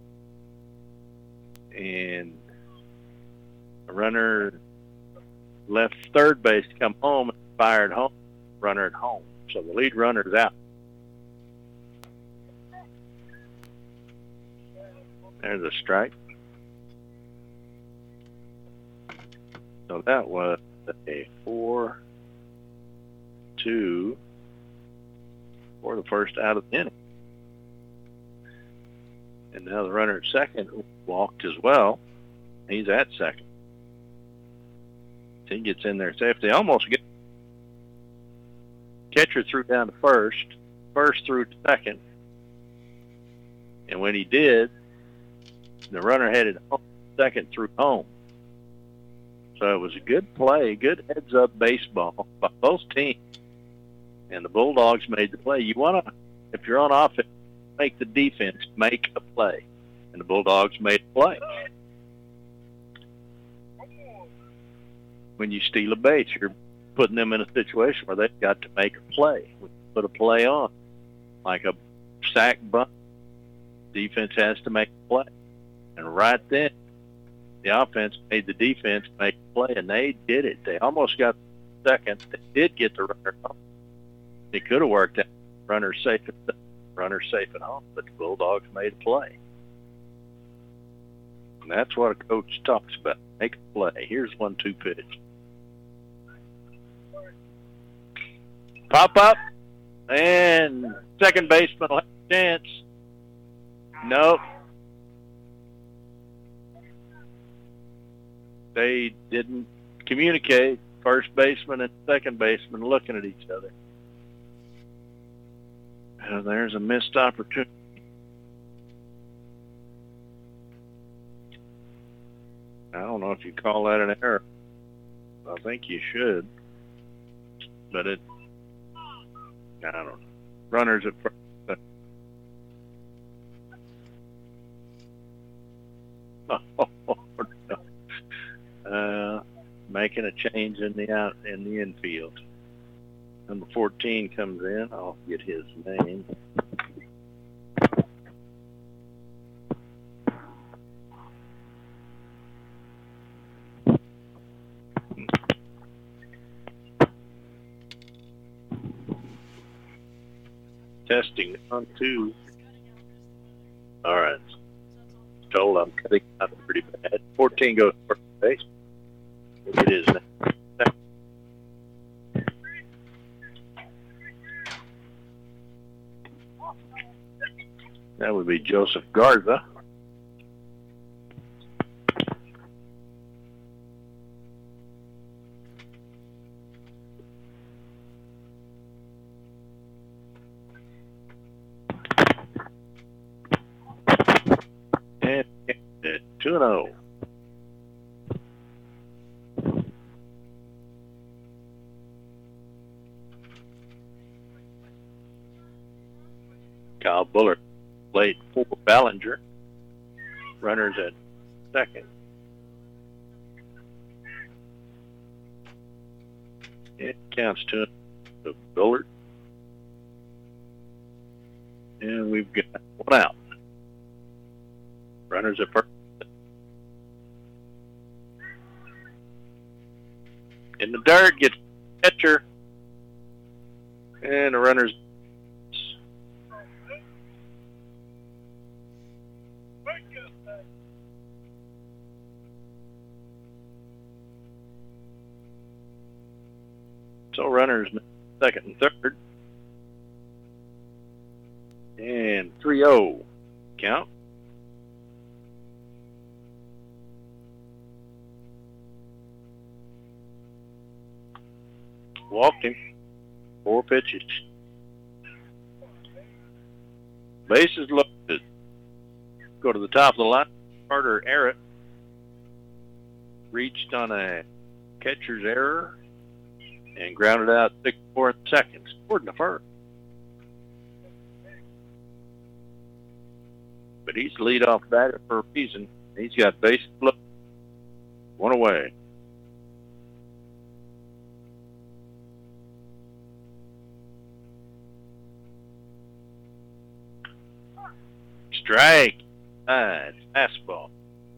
And the runner left third base to come home and fired home. Runner at home. So the lead runner's out. There's a strike. So that was a 4-2 for the first out of the inning. And now the runner at second walked as well. He's at second. He gets in there safe. They almost get. Catcher threw down to first threw to second, and when he did, the runner headed home, second threw home. So it was a good play, good heads-up baseball by both teams, and the Bulldogs made the play. You want to, if you're on offense, make the defense make a play, and the Bulldogs made a play. When you steal a base, you're putting them in a situation where they've got to make a play. Put a play on, like a sack bunt. Defense has to make a play. And right then, the offense made the defense make a play, and they did it. They almost got second. They did get the runner home. It could have worked out. Runner safe at home, but the Bulldogs made a play. And that's what a coach talks about. Make a play. Here's 1-2 pitch. Pop up, and second baseman will have a chance. Nope. They didn't communicate. First baseman and second baseman looking at each other. And there's a missed opportunity. I don't know if you call that an error. I think you should. But I don't know. Runners at first. Making a change in the infield. Number 14 comes in. I'll get his name. Testing on 2. All right. Told I'm cutting out pretty bad. 14 goes to first base. It is now. That would be Joseph Garza. And 2-0. Kyle Bullard plate for Ballinger. Runners at second. It counts to Bullard. And we've got one out. Runners at first. In the dirt, gets catcher. And the runners. So runners second and third. And 3-0 count. Walked him. 4 pitches. Bases loaded. Go to the top of the line. Carter Arrett reached on a catcher's error and grounded out 6-4 seconds. Scored in the first. But he's the leadoff batter for a reason. He's got bases loaded. 1 away. Strike. Fastball.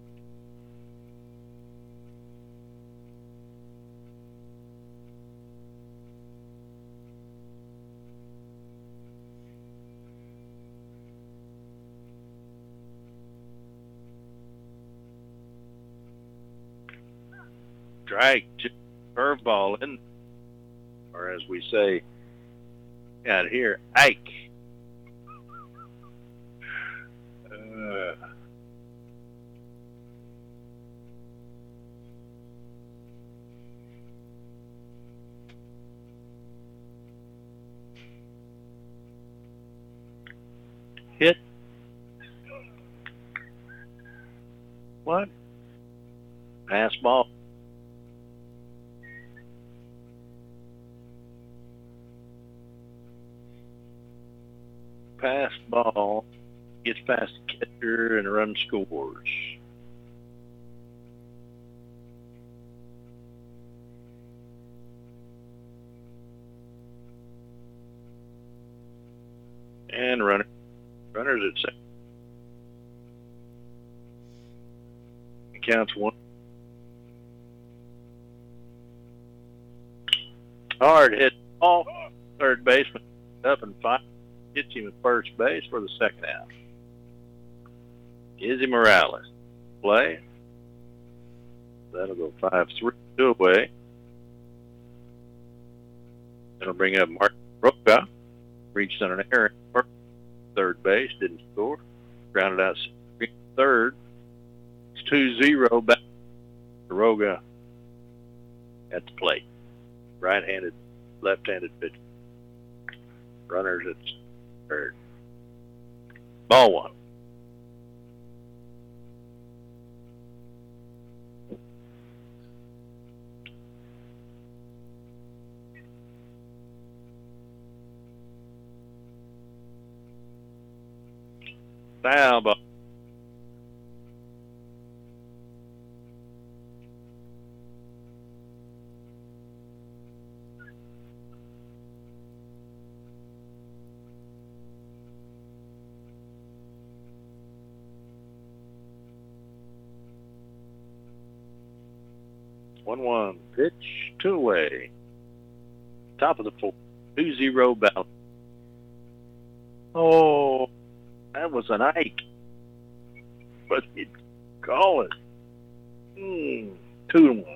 Strike. Curveball in, or as we say out here, Ike. Hit. What? Pass ball. Pass ball. Gets past the catcher and a run scores. And runners at second. It counts 1. Hard hit ball. Third baseman up and 5. Hits him at first base for the second out. Izzy Morales. Play. That'll go 5-3, 2 away. That'll bring up Mark Roca. Reached on an error. Third base. Didn't score. Grounded out third. It's 2-0 back to Roga at the plate. Right-handed, left-handed pitcher. Runners at third. Ball 1. Foul ball. One pitch, 2 away. Top of the 4th. 2-0 Ballard. Oh, that was an Ike. What did you call it? 2-1.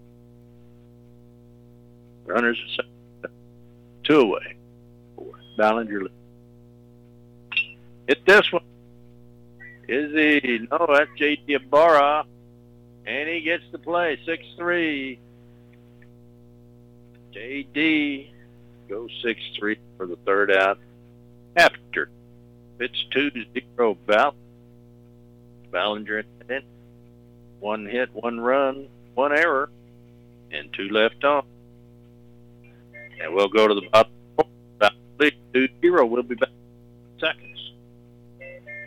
Runners at second. 2 away. Ballinger. Hit this one. Is he? No, that's J.D. Ibarra. And he gets the play, 6-3. J.D. goes 6-3 for the third out. After it's 2-0 Ballinger in. 1 hit, 1 run, 1 error, and 2 left on. And we'll go to the bottom. 2-0. We'll be back in seconds.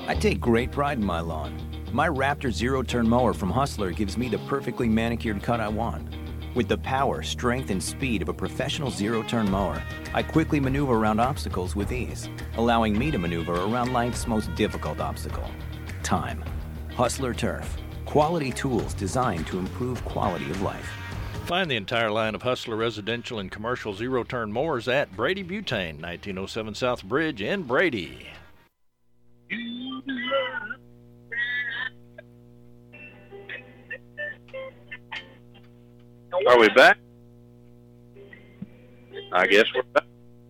I take great pride in my lawn. My Raptor zero-turn mower from Hustler gives me the perfectly manicured cut I want. With the power, strength, and speed of a professional zero-turn mower, I quickly maneuver around obstacles with ease, allowing me to maneuver around life's most difficult obstacle, time. Hustler Turf. Quality tools designed to improve quality of life. Find the entire line of Hustler residential and commercial zero-turn mowers at Brady Butane, 1907 South Bridge in Brady. Are we back? I guess we're back.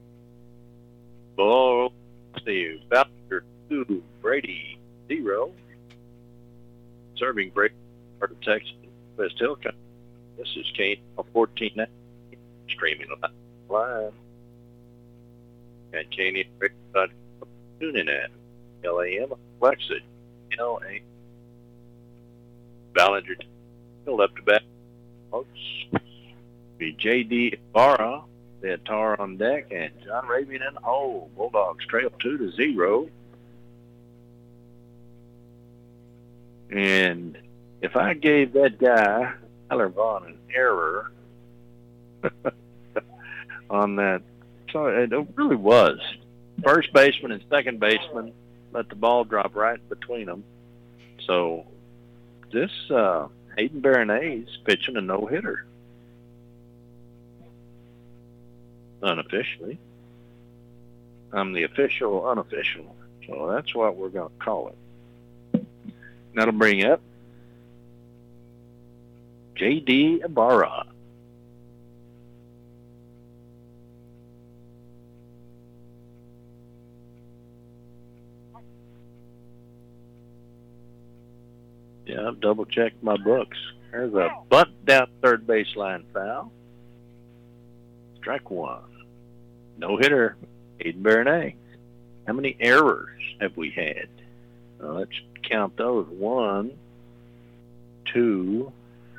Bull, Steve, Bowser 2, Brady 0. Serving Brady, part of Texas, West Hill Country. This is Kate 14 streaming live. And Katie tuning at LAM Flexit, LA. Ballinger left to back. Folks, be J.D. Ibarra, they had Tar on deck, and John Rabian in the hole. Bulldogs trail 2-0. And if I gave that guy, Tyler Vaughn, an error on that, so it really was. First baseman and second baseman let the ball drop right between them. So this Hayden Baronet's pitching a no-hitter. Unofficially. I'm the official unofficial. So that's what we're going to call it. That'll bring up J.D. Ibarra. Yeah, I've double-checked my books. There's a bunt down third baseline foul. Strike one. No-hitter, Hayden Baronet. How many errors have we had? Let's count those. 1, 2.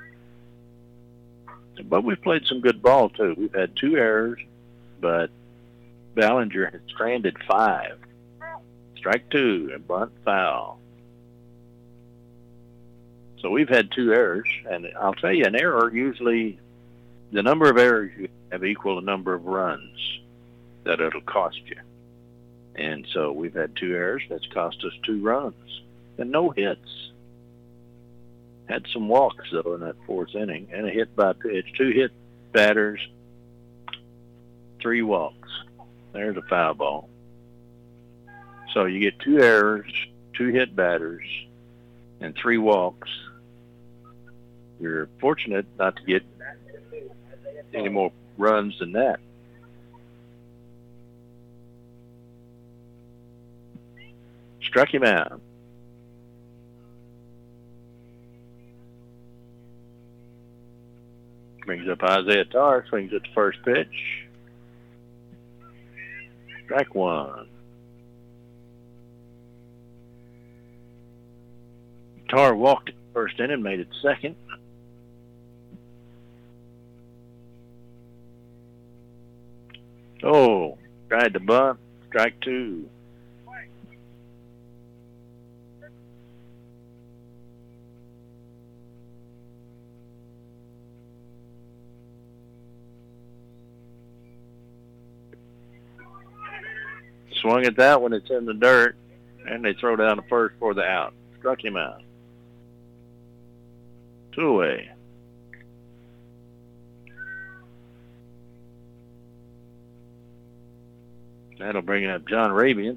But we've played some good ball, too. We've had 2 errors, but Ballinger has stranded 5. Strike 2, a bunt foul. So we've had 2 errors, and I'll tell you, an error usually, the number of errors you have equal the number of runs that it'll cost you. And so we've had 2 errors. That's cost us 2 runs. And no hits. Had some walks, though, in that 4th inning, and a hit by pitch. 2 hit batters, 3 walks. There's a foul ball. So you get 2 errors, 2 hit batters, and 3 walks. You're fortunate not to get any more runs than that. Struck him out. Brings up Isaiah Tar, swings at the first pitch. Strike 1. Tar walked it first inning, made it second. Oh, tried to bunt. Strike 2. Swung at that when it's in the dirt, and they throw down the first for the out. Struck him out. 2 away. That'll bring up John Rabian.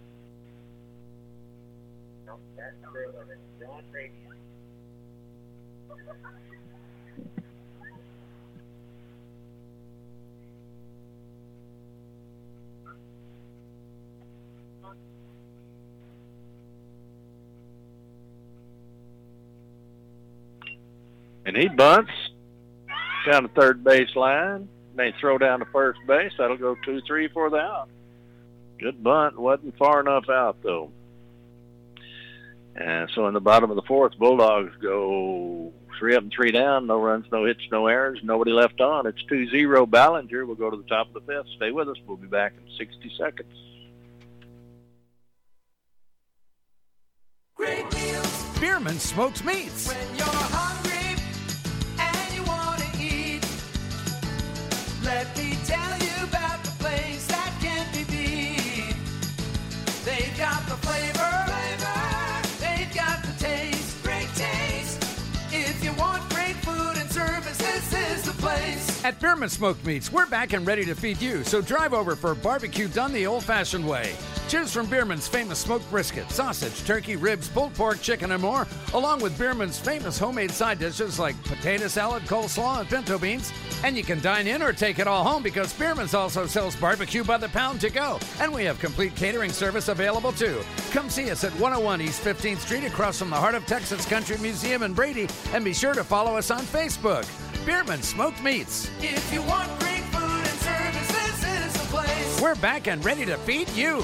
And he bunts down the third base line. They throw down to first base. That'll go 2-3 for the out. Good bunt. Wasn't far enough out, though. And so in the bottom of the 4th, Bulldogs go 3 up and 3 down. No runs, no hits, no errors. Nobody left on. It's 2-0 Ballinger. We'll go to the top of the 5th. Stay with us. We'll be back in 60 seconds. Bierman Smoked Meats. When you're hungry and you want to eat, let me tell you about the place that can't be beat. They've got the flavor, they've got the taste, great taste. If you want great food and service, this is the place. At Bierman Smoked Meats, we're back and ready to feed you, so drive over for barbecue done the old-fashioned way. Choose from Bierman's famous smoked brisket, sausage, turkey, ribs, pulled pork, chicken, and more, along with Bierman's famous homemade side dishes like potato salad, coleslaw, and pinto beans. And you can dine in or take it all home because Bierman's also sells barbecue by the pound to go. And we have complete catering service available too. Come see us at 101 East 15th Street across from the Heart of Texas Country Museum in Brady, and be sure to follow us on Facebook. Bierman Smoked Meats. If you want great food and service, this is the place. We're back and ready to feed you.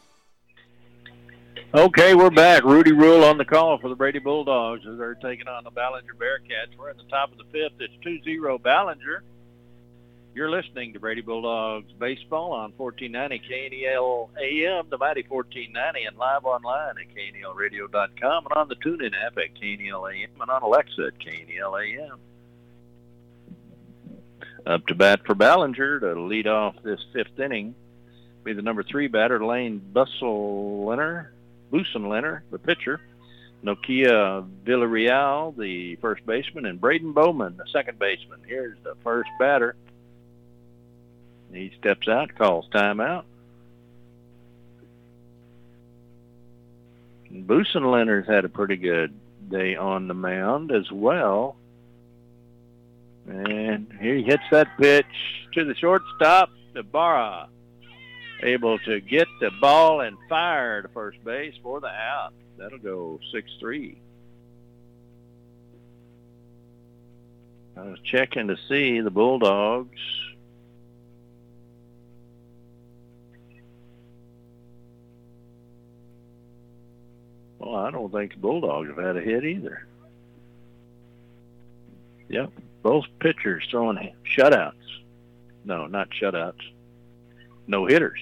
Okay, we're back. Rudy Rule on the call for the Brady Bulldogs as they're taking on the Ballinger Bearcats. We're in the top of the fifth. It's 2-0 Ballinger. You're listening to Brady Bulldogs baseball on 1490 KNEL AM, the mighty 1490, and live online at KNELradio.com and on the TuneIn app at KNEL AM and on Alexa at KNEL AM. Up to bat for Ballinger to lead off this fifth inning be the number 3 batter, Lane Busenlener, the pitcher. Nokia Villarreal, the first baseman, and Braden Bowman, the second baseman. Here's the first batter. He steps out, calls timeout. Busenlener's had a pretty good day on the mound as well. And here he hits that pitch to the shortstop, Ibarra. Able to get the ball and fire to first base for the out. That'll go 6-3. I was checking to see the Bulldogs. Well, I don't think the Bulldogs have had a hit either. Yep, both pitchers throwing shutouts. No, not shutouts. No hitters.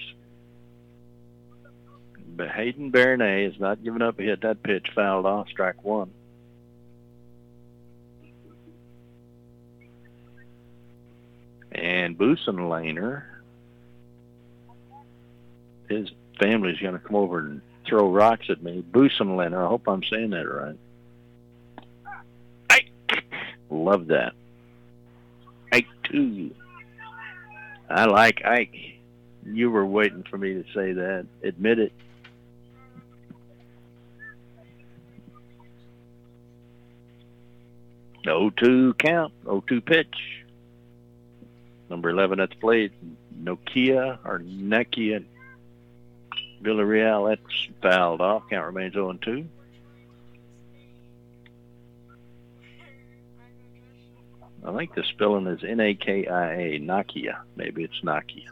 But Hayden Bernay has not given up a hit. That pitch fouled off, strike one. And Busenlener, his family's going to come over and throw rocks at me. Busenlener, I hope I'm saying that right. Ike. Love that. Ike, too. I like Ike. You were waiting for me to say that. Admit it. The 0-2 count, 0-2 pitch. Number 11 at the plate, Nokia Villarreal. That's fouled off. Count remains 0-2. I think the spelling is Nakia. Nokia. Maybe it's Nokia.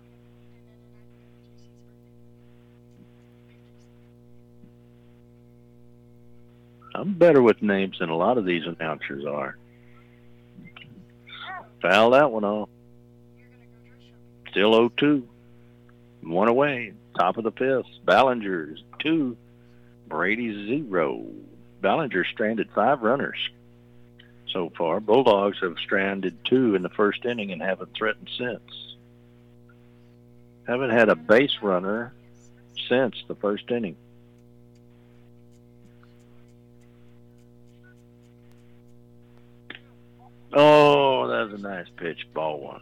I'm better with names than a lot of these announcers are. Foul that one off. Still 0-2. One away. Top of the fifth. Ballinger's 2. Brady's 0. Ballinger stranded 5 runners so far. Bulldogs have stranded 2 in the first inning and haven't threatened since. Haven't had a base runner since the first inning. Oh, that was a nice pitch. Ball one.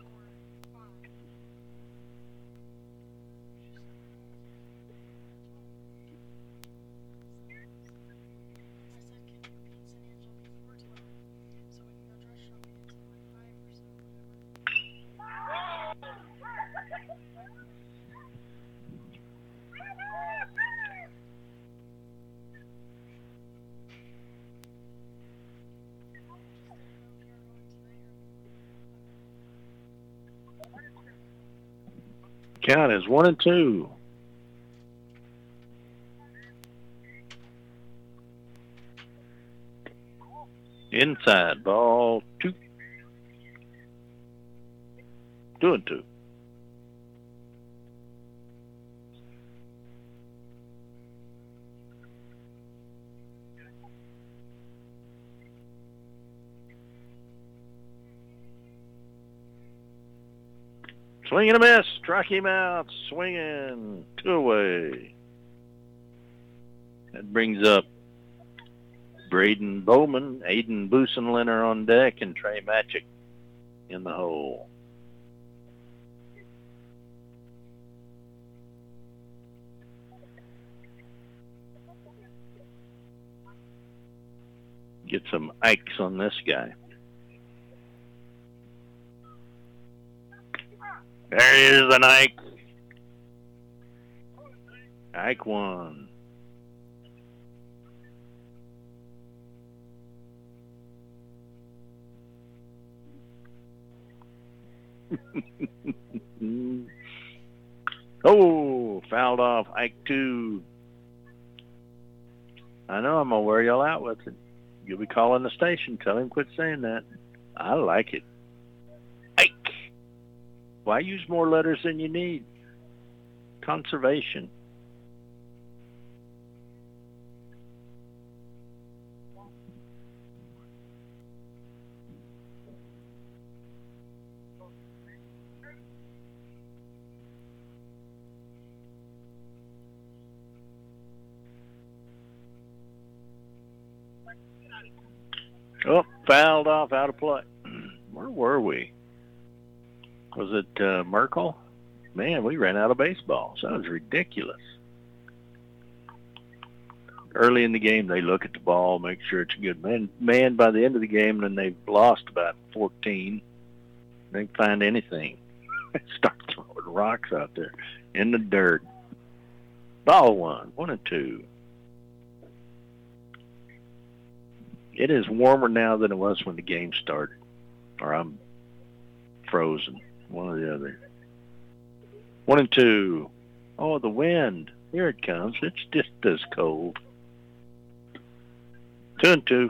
Count is 1-2. Inside, ball 2. 2-2. Swing and a miss. Struck him out. Swinging. 2 away. That brings up Braden Bowman, Aiden Busenliner on deck, and Trey Matchick in the hole. Get some Ikes on this guy. There is an Ike. Ike won. Oh, fouled off. Ike 2. I know I'm going to wear y'all out with it. You'll be calling the station. Tell him quit saying that. I like it. Ike. Why use more letters than you need? Conservation. Oh, fouled off, out of play. Where were we? Was it Merkel? Man, we ran out of baseballs. That was ridiculous. Early in the game, they look at the ball, make sure it's a good man. By the end of the game, then they've lost about 14. They can find anything. Start throwing rocks out there in the dirt. Ball 1, 1 and 2. It is warmer now than it was when the game started. Or I'm frozen. One or the other. 1 and 2. Oh, the wind. Here it comes. It's just as cold. 2 and 2.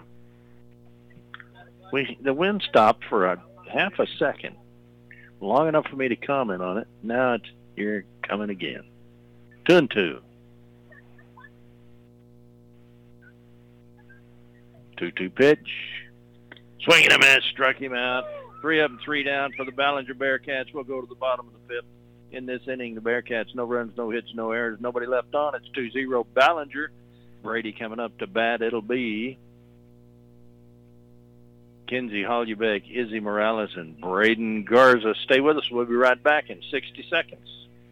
The wind stopped for a half a second. Long enough for me to comment on it. Now it's here coming again. 2 and 2. 2-2 pitch. Swing and a miss. Struck him out. 3 up and 3 down for the Ballinger Bearcats. We'll go to the bottom of the 5th. In this inning, the Bearcats, no runs, no hits, no errors. Nobody left on. It's 2-0 Ballinger. Brady coming up to bat. It'll be Kenzie Holubeck, Izzy Morales, and Braden Garza. Stay with us. We'll be right back in 60 seconds.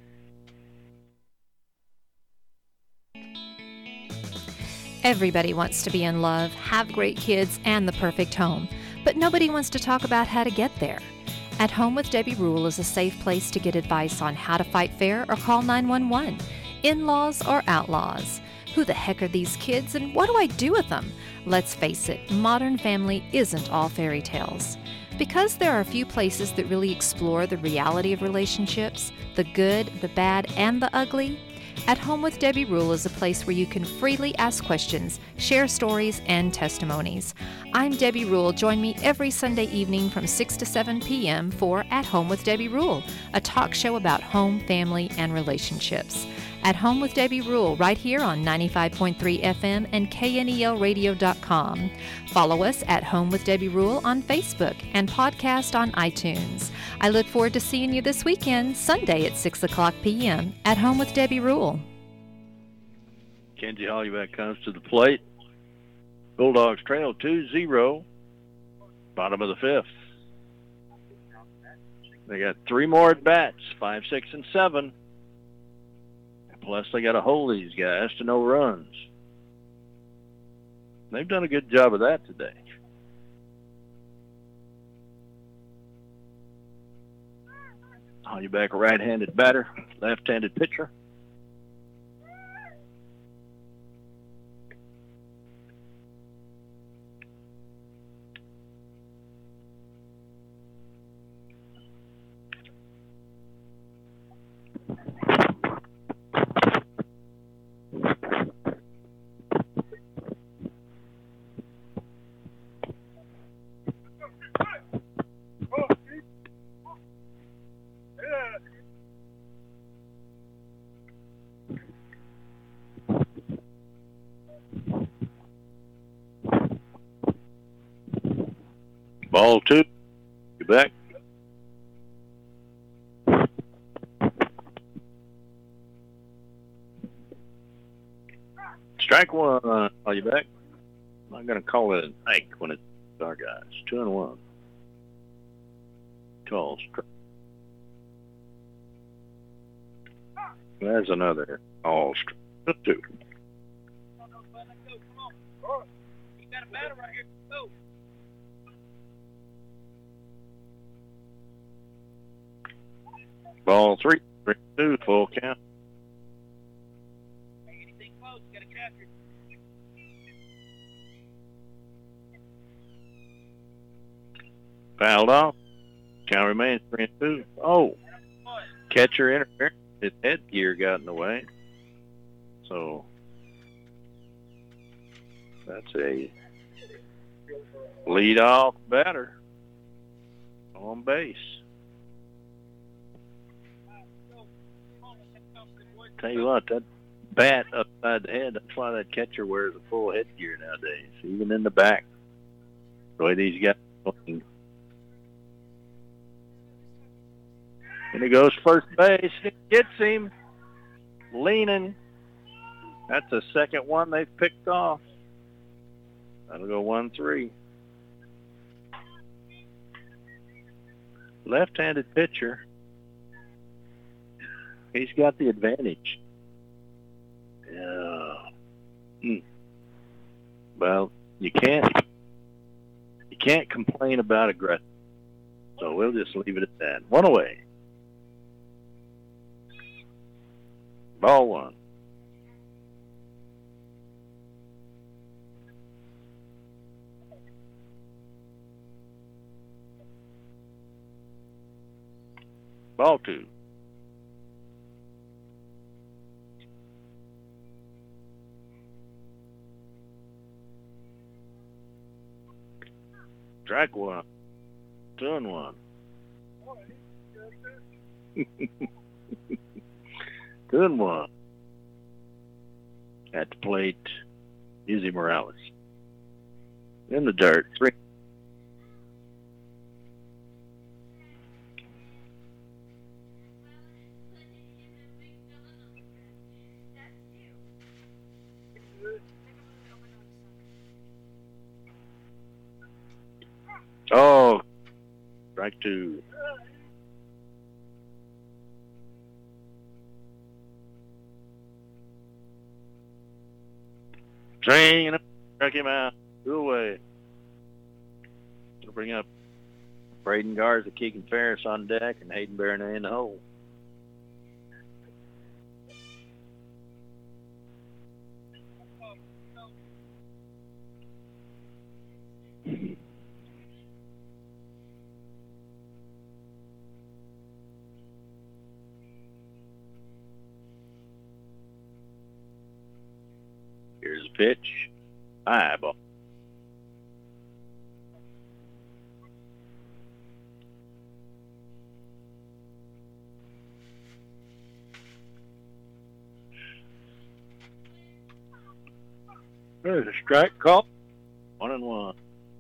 Everybody wants to be in love, have great kids, and the perfect home, but nobody wants to talk about how to get there. At Home with Debbie Rule is a safe place to get advice on how to fight fair or call 911. In-laws or outlaws? Who the heck are these kids and what do I do with them? Let's face it, Modern Family isn't all fairy tales. Because there are a few places that really explore the reality of relationships, the good, the bad, and the ugly, At Home with Debbie Rule is a place where you can freely ask questions, share stories, and testimonies. I'm Debbie Rule. Join me every Sunday evening from 6 to 7 p.m. for At Home with Debbie Rule, a talk show about home, family, and relationships. At Home with Debbie Rule, right here on 95.3 FM and KNELradio.com. Follow us at Home with Debbie Rule on Facebook and podcast on iTunes. I look forward to seeing you this weekend, Sunday at 6 o'clock p.m. at Home with Debbie Rule. Kenzie Holubeck comes to the plate. Bulldogs trail 2-0. Bottom of the 5th. They got 3 more at bats, 5, 6, and 7. Plus, they got to hold these guys to no runs. They've done a good job of that today. Holubeck, a right-handed batter, left-handed pitcher. Ball 2. You're back. Strike one. Are you back? I'm going to call it an Ike when it's our guys. 2-1. Call strike. There's another all strike. 2. Ball 3, 3-2, full count. Fouled off. Count remains 3-2. Oh, catcher interference. His headgear got in the way. So that's a lead-off batter on base. Tell you what, that bat upside the head, that's why that catcher wears a full headgear nowadays, even in the back. The way these guys are looking. And he goes first base. It gets him leaning. That's the second one they've picked off. That'll go 1-3. Left-handed pitcher. He's got the advantage. Yeah. Well, you can't complain about aggression. So we'll just leave it at that. One away. Ball 1. Ball 2. Strike 1. 2-1. 2-1. At the plate, Izzy Morales. In the dirt, 3. Oh, strike 2. Swing and struck him out. 2 away. It'll bring up Braden Garza, Keegan Ferris on deck, and Hayden Baronet in the hole. Here's a pitch. High ball. There's a strike call. 1-1.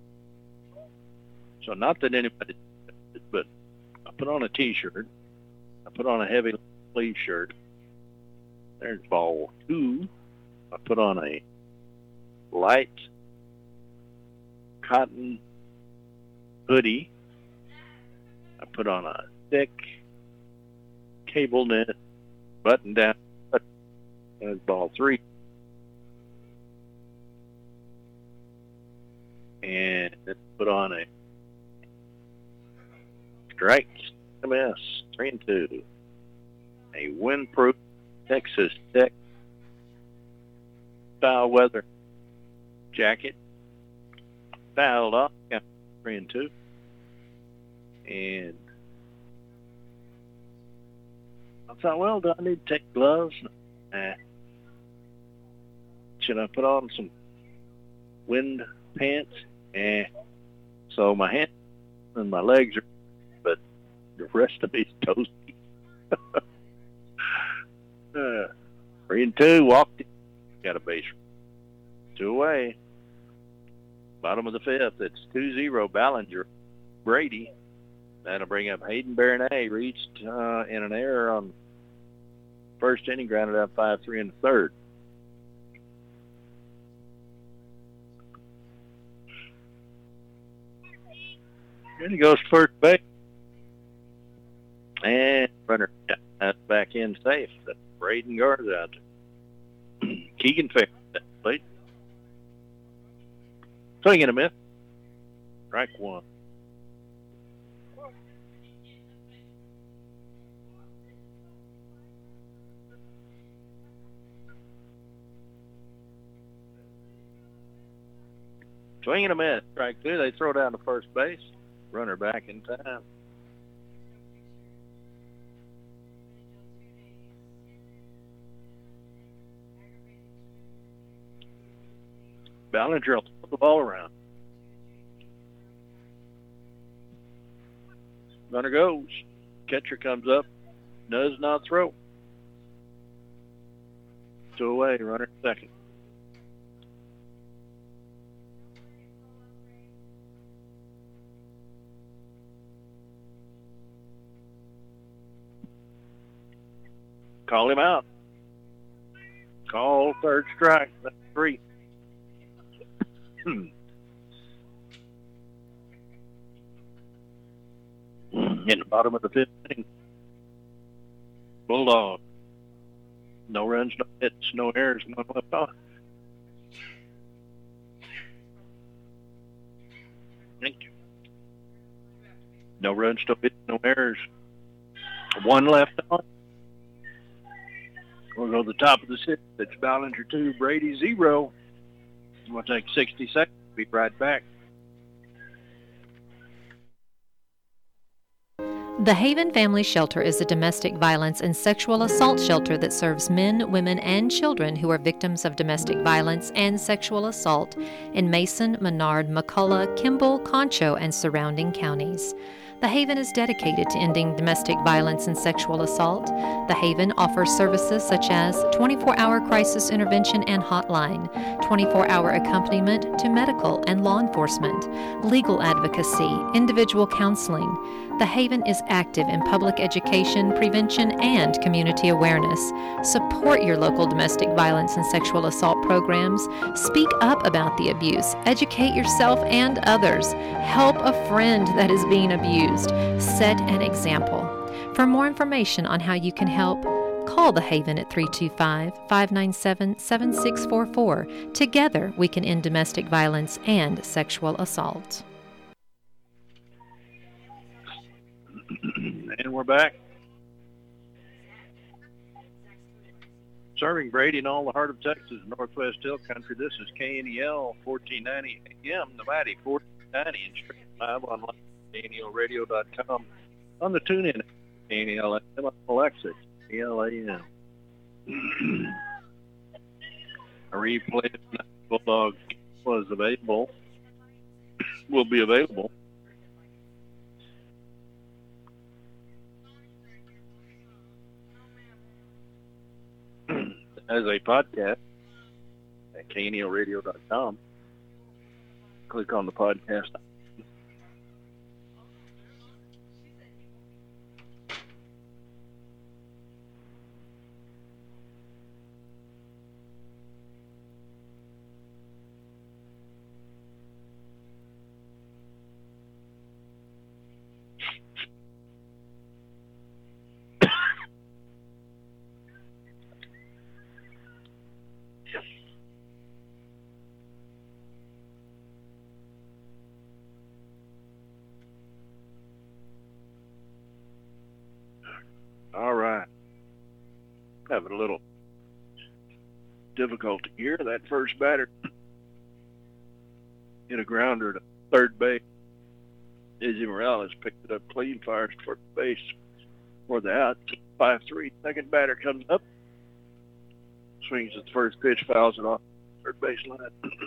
So not that anybody, but I put on a T-shirt. I put on a heavy sleeve shirt. There's ball 2. I put on a light cotton hoodie. I put on a thick cable knit button down. There's ball 3. And then put on a strike MS 3-2. A windproof Texas Tech style weather jacket. Fouled off, 3-2. And I thought, well, do I need to take gloves? Nah. Should I put on some wind pants? So my hands and my legs are, but the rest of me's toasty. 3-2, walked in, got a base. 2 away. Bottom of the 5th. It's 2-0 Ballinger. Brady. That'll bring up Hayden Baronet. Reached in an error on first inning, grounded out 5-3 in the third. And he goes first base. And runner back in safe. That's Braden Garza out there. Keegan Fair at the plate. Swing and a miss. Strike one. Swing and a miss. Strike two. They throw down to first base. Runner back in time. Ballinger will throw the ball around. Runner goes. Catcher comes up. Does not throw. 2 away. Runner second. Call him out. Call third strike. That's 3. In the bottom of the 5th inning. Bulldog. No runs, no hits, no errors, no left on. Thank you. No runs, no hits, no errors. 1 left on. We'll go to the top of the 6th. It's Ballinger 2, Brady 0. We'll take 60 seconds. Be right back. The Haven Family Shelter is a domestic violence and sexual assault shelter that serves men, women, and children who are victims of domestic violence and sexual assault in Mason, Menard, McCullough, Kimball, Concho, and surrounding counties. The Haven is dedicated to ending domestic violence and sexual assault. The Haven offers services such as 24-hour crisis intervention and hotline, 24-hour accompaniment to medical and law enforcement, legal advocacy, individual counseling. The Haven is active in public education, prevention, and community awareness. Support your local domestic violence and sexual assault programs. Speak up about the abuse. Educate yourself and others. Help a friend that is being abused. Set an example. For more information on how you can help, call the Haven at 325-597-7644. Together, we can end domestic violence and sexual assault. And we're back. Serving Brady and all the heart of Texas, Northwest Hill Country. This is KNEL 1490 AM, the mighty 1490, and streaming live online at KNELradio.com. On the TuneIn at KNEL FM, Alexa, KNEL. A replay of Bulldog was available, will be available. As a podcast at KNELradio.com. Click on the podcast. All right. Having a little difficulty here. That first batter hit a grounder to third base. Izzy Morales picked it up clean, fires toward the base for the out. 5-3. Second batter comes up. Swings at the first pitch, fouls it off third base line.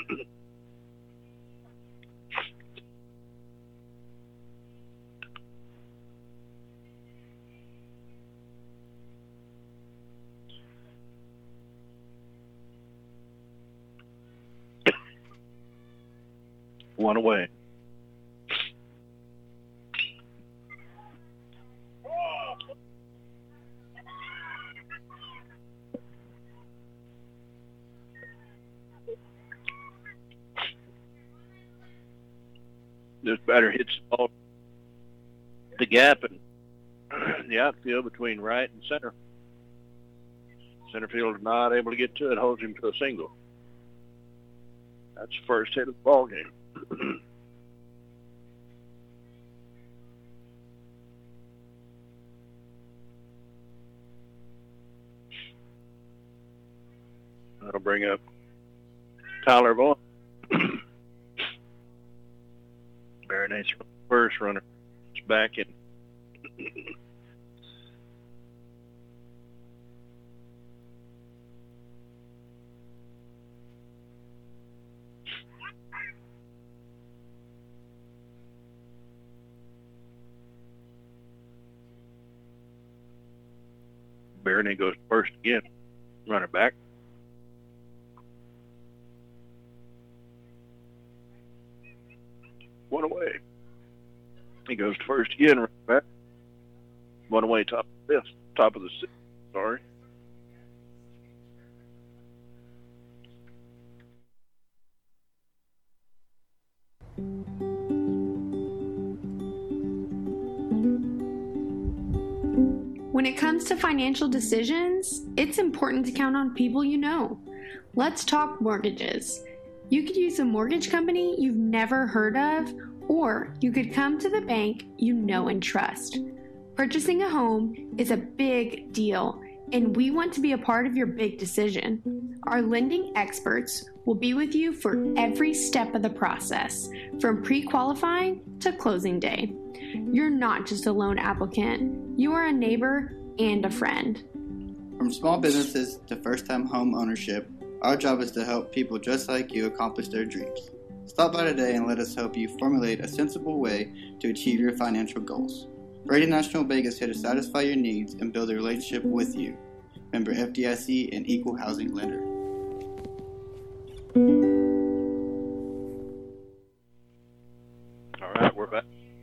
1 away. This batter hits the ball gap in the outfield between right and center. Center fielder not able to get to it, holds him to a single. That's the first hit of the ball game. That'll bring up Tyler Vaughn. Baronate's first runner is back in. Baronate goes first again. Runner back. One away. He goes to first again, runner back. One away, top of the sixth. Sorry. When it comes to financial decisions, it's important to count on people you know. Let's talk mortgages. You could use a mortgage company you've never heard of, or you could come to the bank you know and trust. Purchasing a home is a big deal, and we want to be a part of your big decision. Our lending experts will be with you for every step of the process, from pre-qualifying to closing day. You're not just a loan applicant, you are a neighbor and a friend. From small businesses to first-time home ownership, our job is to help people just like you accomplish their dreams. Stop by today and let us help you formulate a sensible way to achieve your financial goals. Brady National Bank is here to satisfy your needs and build a relationship with you. Member FDIC and Equal Housing Lender. All right, we're back.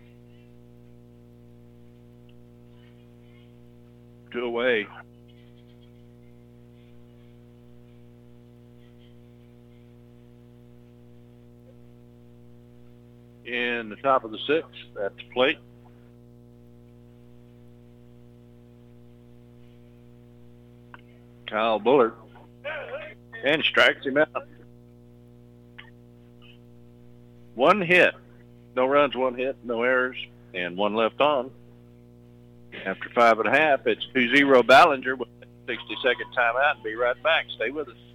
2 away. In the top of the sixth, at the plate. Kyle Bullard. And strikes him out. 1 hit. No runs, 1 hit, no errors, and 1 left on. After 5 1/2, it's 2-0 Ballinger with a 60-second timeout. Be right back. Stay with us.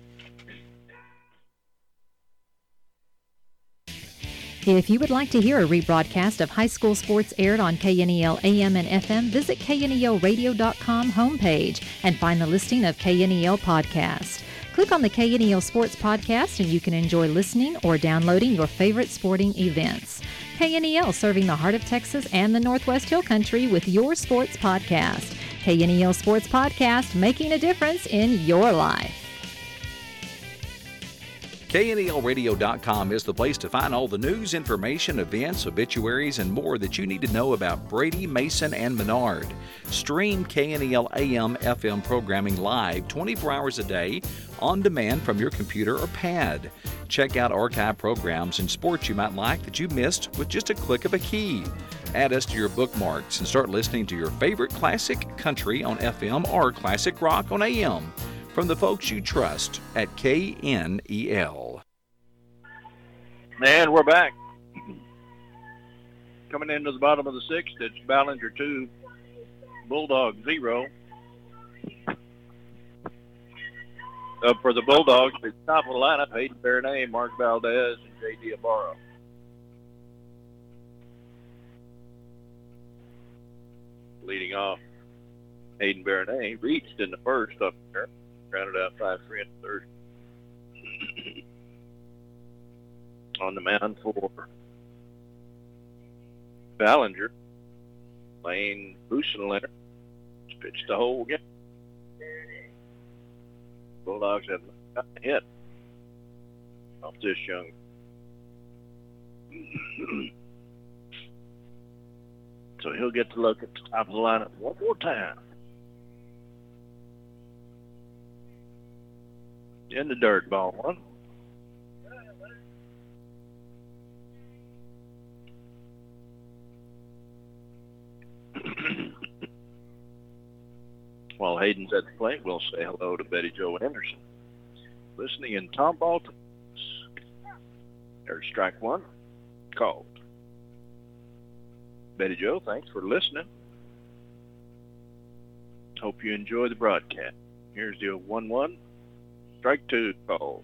If you would like to hear a rebroadcast of high school sports aired on KNEL AM and FM, visit KNELradio.com homepage and find the listing of KNEL podcast. Click on the KNEL Sports Podcast and you can enjoy listening or downloading your favorite sporting events. KNEL, serving the heart of Texas and the Northwest Hill Country with your sports podcast. KNEL Sports Podcast, making a difference in your life. KNELradio.com is the place to find all the news, information, events, obituaries, and more that you need to know about Brady, Mason, and Menard. Stream KNEL AM FM programming live 24 hours a day on demand from your computer or pad. Check out archive programs and sports you might like that you missed with just a click of a key. Add us to your bookmarks and start listening to your favorite classic country on FM or classic rock on AM. From the folks you trust at KNEL. And we're back. Coming into the bottom of the sixth, it's Ballinger 2, Bulldog 0. Up for the Bulldogs, at the top of the lineup, Hayden Baronet, Mark Valdez, and J.D. Ibarra. Leading off, Hayden Baronet reached in the first up there. Rounded out 5-3 in the third. On the mound for Ballinger, Lane Busenlander. Pitched the whole game. Bulldogs have not a hit off this young. So he'll get to look at the top of the lineup one more time. In the dirt, ball 1. while Hayden's at the plate, we'll say hello to Betty Jo Anderson. Listening in Tomball. There's strike one. Called. Betty Jo, thanks for listening. Hope you enjoy the broadcast. Here's the 1-1. Strike two called.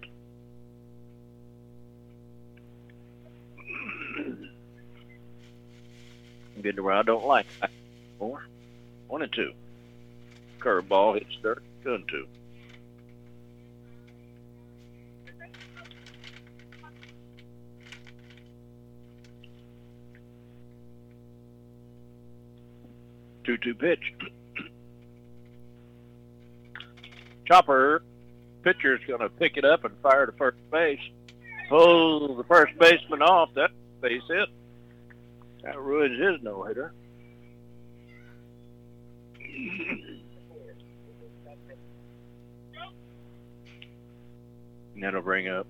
Getting to where I don't like it anymore. 1-2. Curveball hits dirt. 2-2. Two pitch. Chopper. Pitcher's going to pick it up and fire to first base. Pulls the first baseman off. That base hit. That ruins his no-hitter. And that'll bring up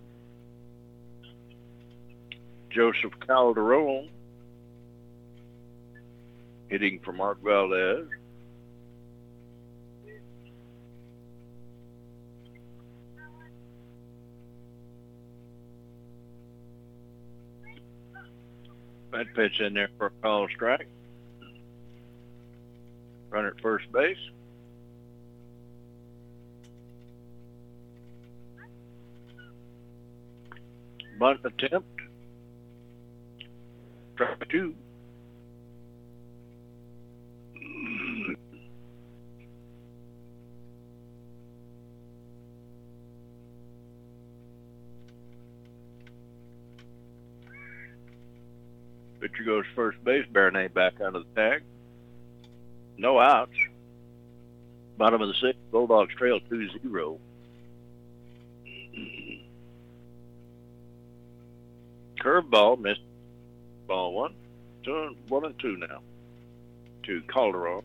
Joseph Calderon, hitting for Mark Valdez. That pitch in there for a call strike. Runner at first base. Bunt attempt. Strike two. Pitcher goes first base. Baronet back under the tag. No outs. Bottom of the sixth. Bulldogs trail 2-0. Curveball missed. Ball one. 1-2 now. To Calderon.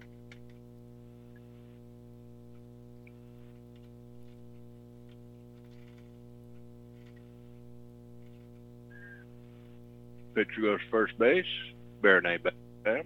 Pitcher goes first base. Baronet back there.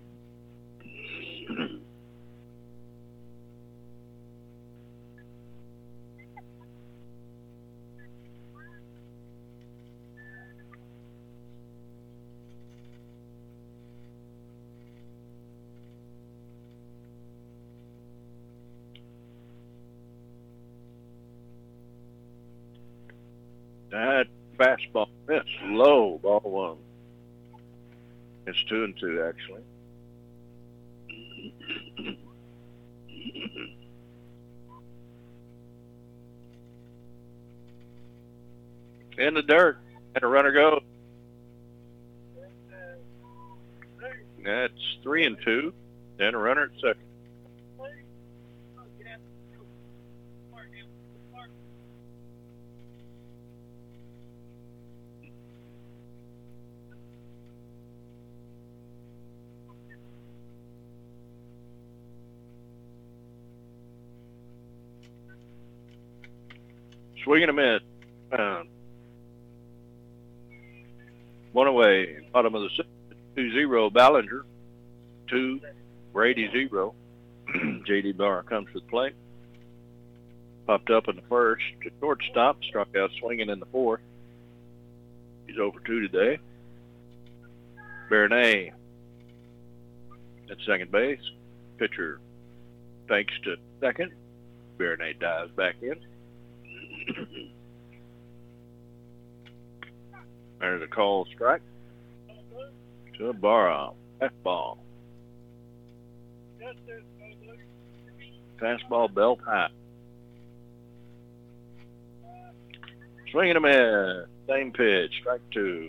That fastball missed. Low, ball one. It's 2-2 actually. In the dirt, and a runner goes. That's 3-2. Then a runner at second. Swinging a miss. One away. Bottom of the sixth. 2-0 Ballinger. 2. Brady 0. J.D. Barr comes to the plate. Popped up in the first. To shortstop. Struck out swinging in the fourth. He's over 2 today. Baronet at second base. Pitcher fakes to second. Baronet dives back in. There's a call strike to Barra. Fastball. Fastball belt high. Swinging a miss. Same pitch. Strike 2.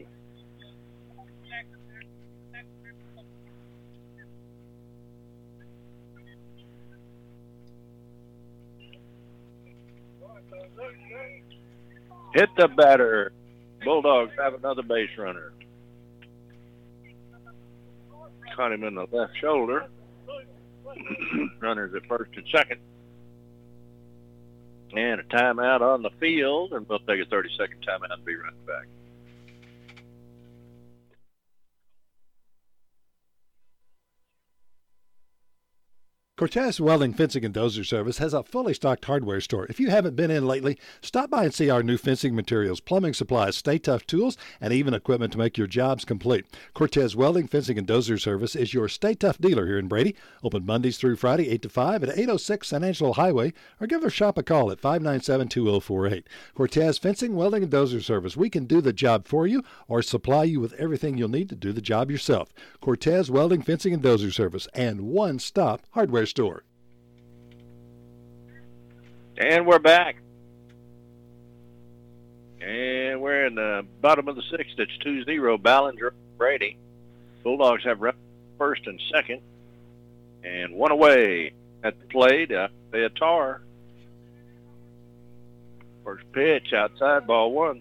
Hit the batter. Bulldogs have another base runner. Caught him in the left shoulder. Runners at first and second. And a timeout on the field, and we'll take a 30-second timeout and be right back. Cortez Welding, Fencing, and Dozer Service has a fully stocked hardware store. If you haven't been in lately, stop by and see our new fencing materials, plumbing supplies, Stay Tough tools, and even equipment to make your jobs complete. Cortez Welding, Fencing, and Dozer Service is your Stay Tough dealer here in Brady. Open Mondays through Friday, 8 to 5 at 806 San Angelo Highway, or give their shop a call at 597-2048. Cortez Fencing, Welding, and Dozer Service. We can do the job for you or supply you with everything you'll need to do the job yourself. Cortez Welding, Fencing, and Dozer Service, and one-stop hardware store. And we're back. And we're in the bottom of the sixth. It's 2-0 Ballinger Brady. Bulldogs have first and second. And one away at the plate. Tar. First pitch outside, ball one.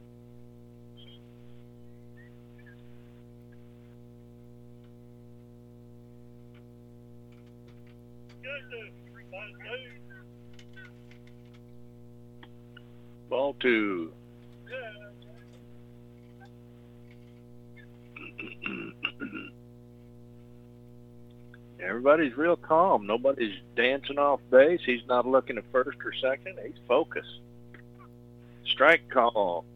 Ball two. Everybody's real calm. Nobody's dancing off base. He's not looking at first or second. He's focused. Strike call.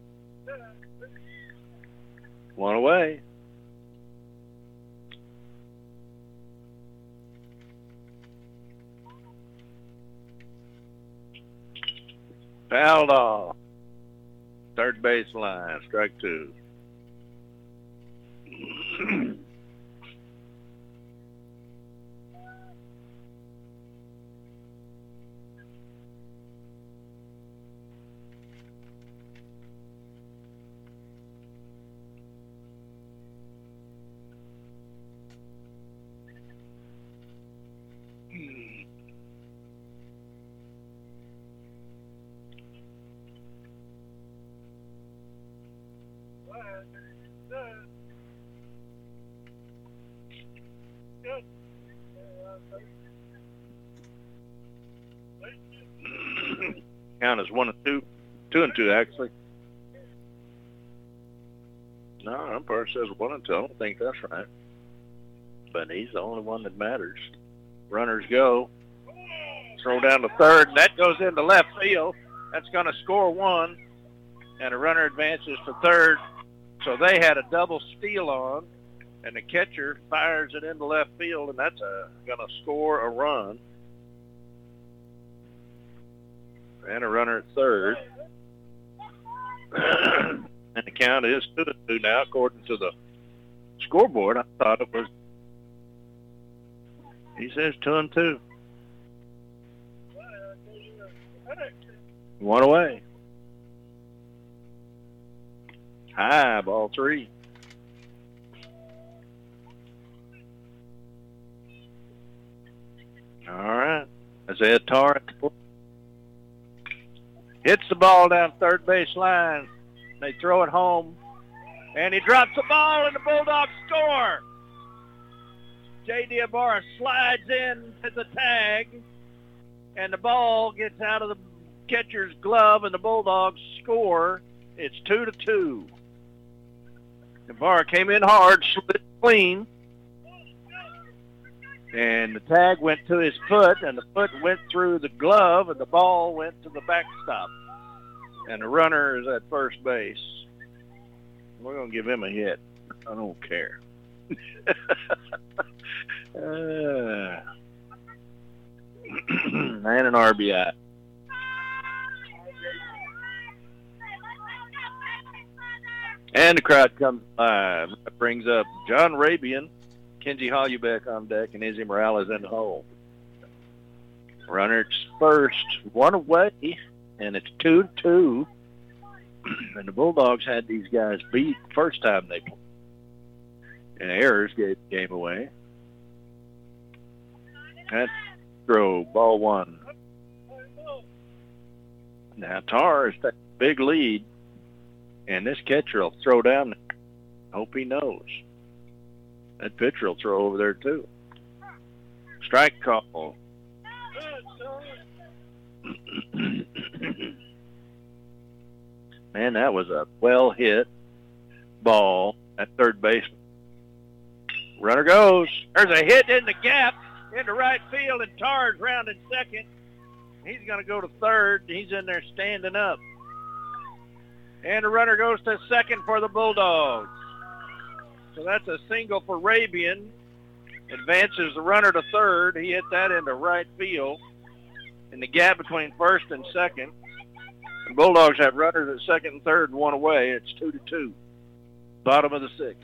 One away. Fouled off. Third base line. Strike two. Count is 1-2, 2-2 actually. No, umpire says 1-2. I don't think that's right. But he's the only one that matters. Runners go. Throw down to third, and that goes into left field. That's going to score one, and a runner advances to third. So they had a double steal on, and the catcher fires it into left field, and that's going to score a run. And a runner at third. And the count is 2-2 now, according to the scoreboard. I thought it was. He says 2-2. One away. High, ball three. All right. Isaiah Tar hits the ball down third base line. They throw it home, and he drops the ball, and the Bulldogs score. J.D. Ibarra slides in to the tag, and the ball gets out of the catcher's glove, and the Bulldogs score. It's 2-2. Ibarra came in hard, slid clean, and the tag went to his foot, and the foot went through the glove, and the ball went to the backstop. And the runner is at first base. We're going to give him a hit. I don't care. And an RBI. And the crowd comes live. That brings up John Rabian, Kenzie Holubeck on deck, and Izzy Morales in the hole. Runner at first, one away, and it's 2-2. And the Bulldogs had these guys beat the first time they played. And errors gave the game away. That throw, ball one. Now Tar has taken a big lead, and this catcher will throw down there. Hope he knows. That pitcher will throw over there too. Strike call. Man, that was a well-hit ball at third base. Runner goes. There's a hit in the gap, into right field, and Tarr's rounded second. He's going to go to third. He's in there standing up. And the runner goes to second for the Bulldogs. So that's a single for Rabian. Advances the runner to third. He hit that into right field. In the gap between first and second. The Bulldogs have runners at second and third and one away. It's 2-2. Bottom of the sixth.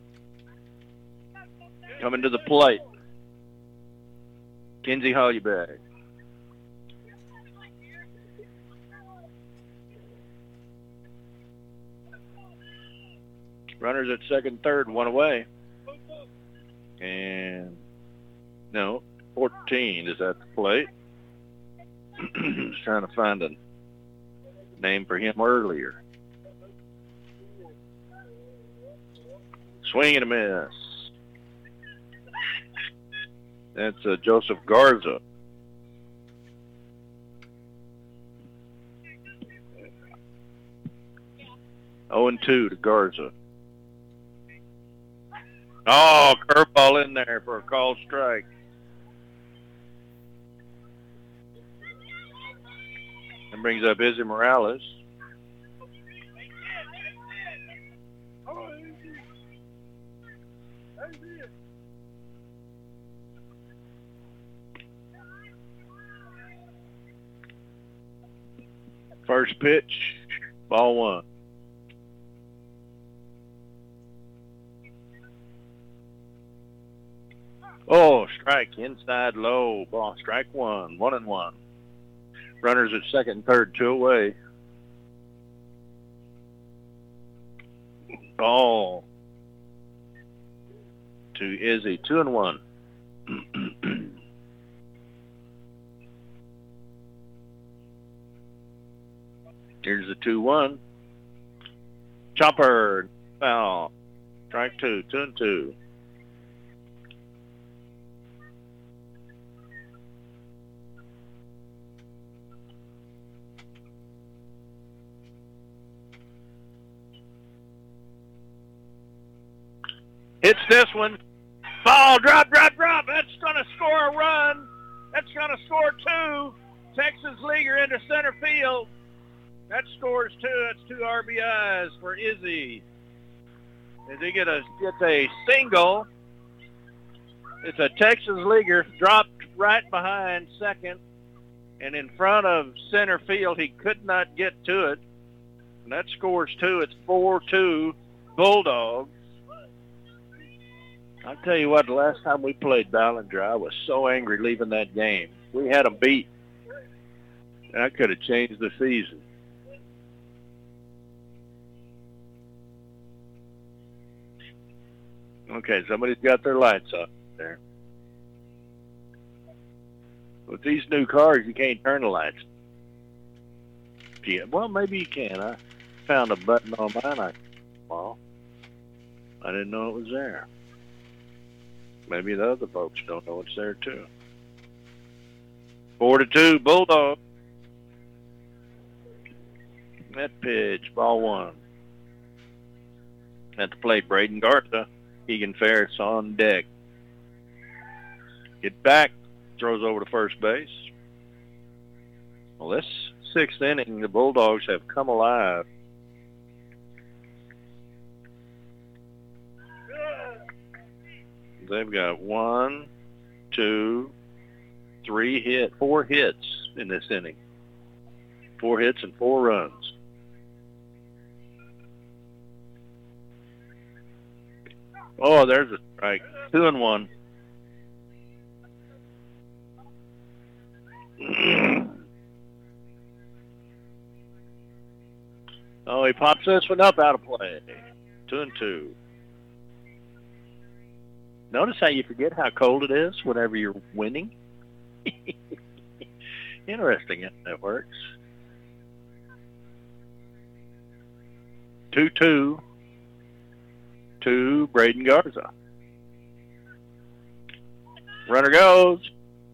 Coming to the plate. Kenzie Hollyberg. Runners at second, third, one away. And no, 14 is at the plate. Just trying to find a name for him earlier. Swing and a miss. That's Joseph Garza. Oh, and 2 to Garza. Oh, curveball in there for a called strike. And brings up Izzy Morales. First pitch, ball one. Oh, strike inside low. Ball, strike one. 1-1. Runners at second and third, 2 away. Ball to Izzy, 2-1. Here's the 2-1. Chopper, foul. Strike 2, 2-2. Hits this one. Ball, drop. That's going to score a run. That's going to score 2. Texas Leaguer into center field. That scores 2. That's 2 RBIs for Izzy. As he gets a single. It's a Texas Leaguer dropped right behind second and in front of center field. He could not get to it. And that scores 2. It's 4-2 Bulldogs. I'll tell you what, the last time we played Ballinger, I was so angry leaving that game. We had them beat. That could have changed the season. Okay, somebody's got their lights up there. With these new cars, you can't turn the lights. Yeah, well, maybe you can. I found a button on mine. I didn't know it was there. Maybe the other folks don't know it's there too. 4-2 Bulldog. That pitch, ball one. At the plate, Braden Garza. Keegan Ferris on deck. Get back, throws over to first base. Well, this 6th inning, the Bulldogs have come alive. They've got 1, 2, 3 4 hits in this inning. 4 hits and 4 runs. Oh, there's a strike. 2-1. Oh, he pops this one up out of play. 2-2. Notice how you forget how cold it is whenever you're winning? Interesting how that works. 2-2 to Braden Garza. Runner goes.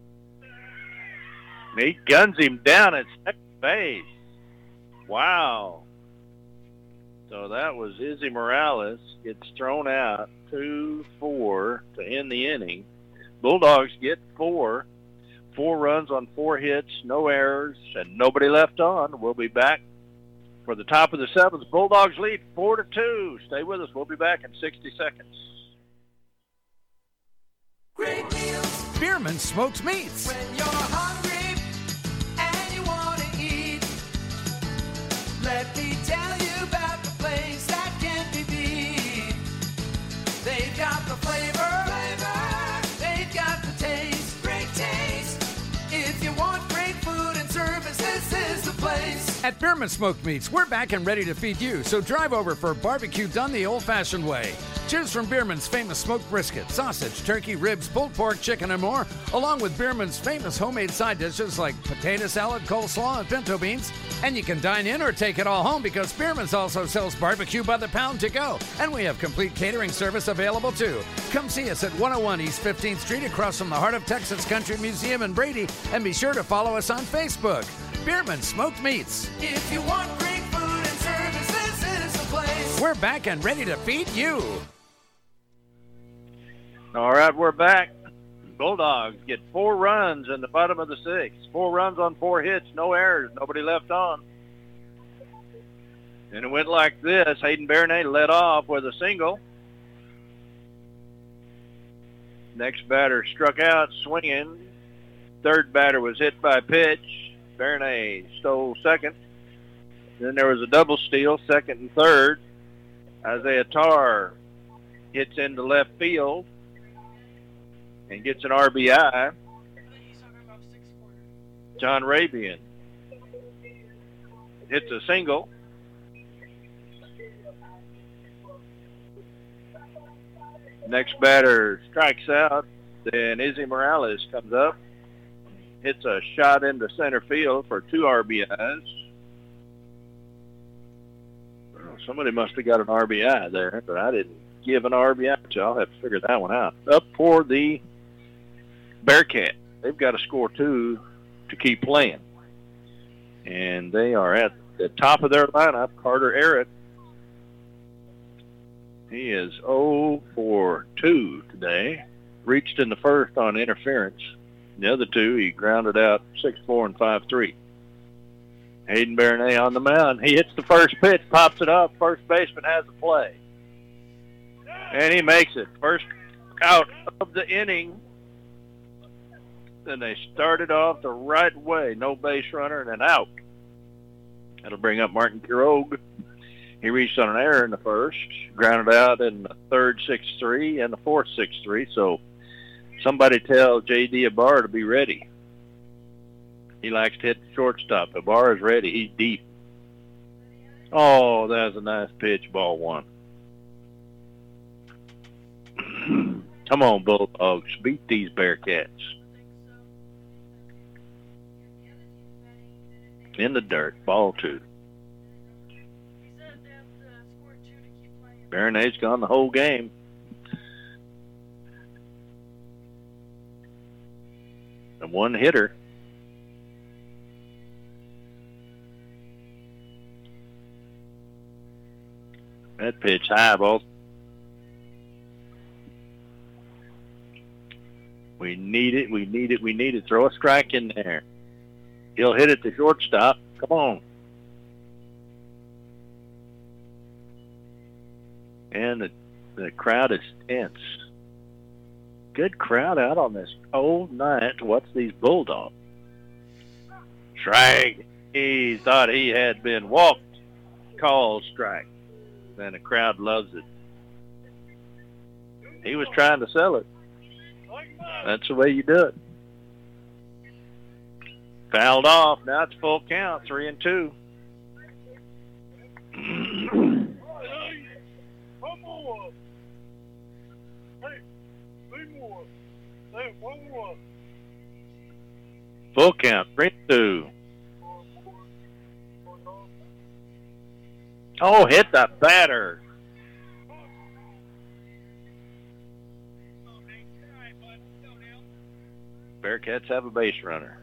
He guns him down at second base. Wow. So that was Izzy Morales. Gets thrown out 2-4 to end the inning. Bulldogs get 4. 4 runs on 4 hits, no errors, and nobody left on. We'll be back for the top of the 7th. Bulldogs lead 4-2. Stay with us. We'll be back in 60 seconds. Great meals. Bierman Smoked Meats. When you're hungry and you want to eat, let me tell you about the place that can't be beat. They've got the flavor, they've got the taste, great taste. If you want great food and service, this is the place. At Bierman Smoked Meats, we're back and ready to feed you, so drive over for barbecue done the old-fashioned way. Choose from Bierman's famous smoked brisket, sausage, turkey, ribs, pulled pork, chicken, and more, along with Bierman's famous homemade side dishes like potato salad, coleslaw, and pinto beans. And you can dine in or take it all home because Bierman's also sells barbecue by the pound to go. And we have complete catering service available too. Come see us at 101 East 15th Street across from the Heart of Texas Country Museum in Brady. And be sure to follow us on Facebook. Bierman Smoked Meats. If you want great food and service, this is the place. We're back and ready to feed you. All right, we're back. Bulldogs get 4 runs in the bottom of the 6th. 4 runs on 4 hits, no errors, nobody left on. And it went like this. Hayden Baronet led off with a single. Next batter struck out swinging. Third batter was hit by pitch. Baronet stole second. Then there was a double steal, second and third. Isaiah Tarr hits into left field and gets an RBI. John Rabian hits a single. Next batter strikes out. Then Izzy Morales comes up, hits a shot into center field for 2 RBIs. Well, somebody must have got an RBI there, but I didn't give an RBI, so I'll have to figure that one out. Up for the Bearcat. They've got to score 2 to keep playing. And they are at the top of their lineup. Carter Arrett. He is 0 for 2 today. Reached in the first on interference. The other 2, he grounded out 6-4 and 5-3. Hayden Baronet on the mound. He hits the first pitch, pops it up. First baseman has a play. And he makes it. First out of the inning. Then they started off the right way. No base runner and an out. That'll bring up Martin Quiroga. He reached on an error in the first. Grounded out in the third 6-3 and the fourth 6-3. So somebody tell J.D. Ibarra to be ready. He likes to hit the shortstop. Ibarra's ready. He's deep. Oh, that was a nice pitch. Ball 1. Come on, Bulldogs. Beat these Bearcats. In the dirt. Ball 2. Baronet's gone the whole game. And 1 hitter. That pitch high, ball. We need it. We need it. We need it. Throw a strike in there. He'll hit it to shortstop. Come on. And the crowd is tense. Good crowd out on this cold night to watch these Bulldogs. Strike. He thought he had been walked. Call strike. And the crowd loves it. He was trying to sell it. That's the way you do it. Fouled off. Now it's full count. 3-2. Full count. 3-2. Oh, hit the batter. Bearcats have a base runner.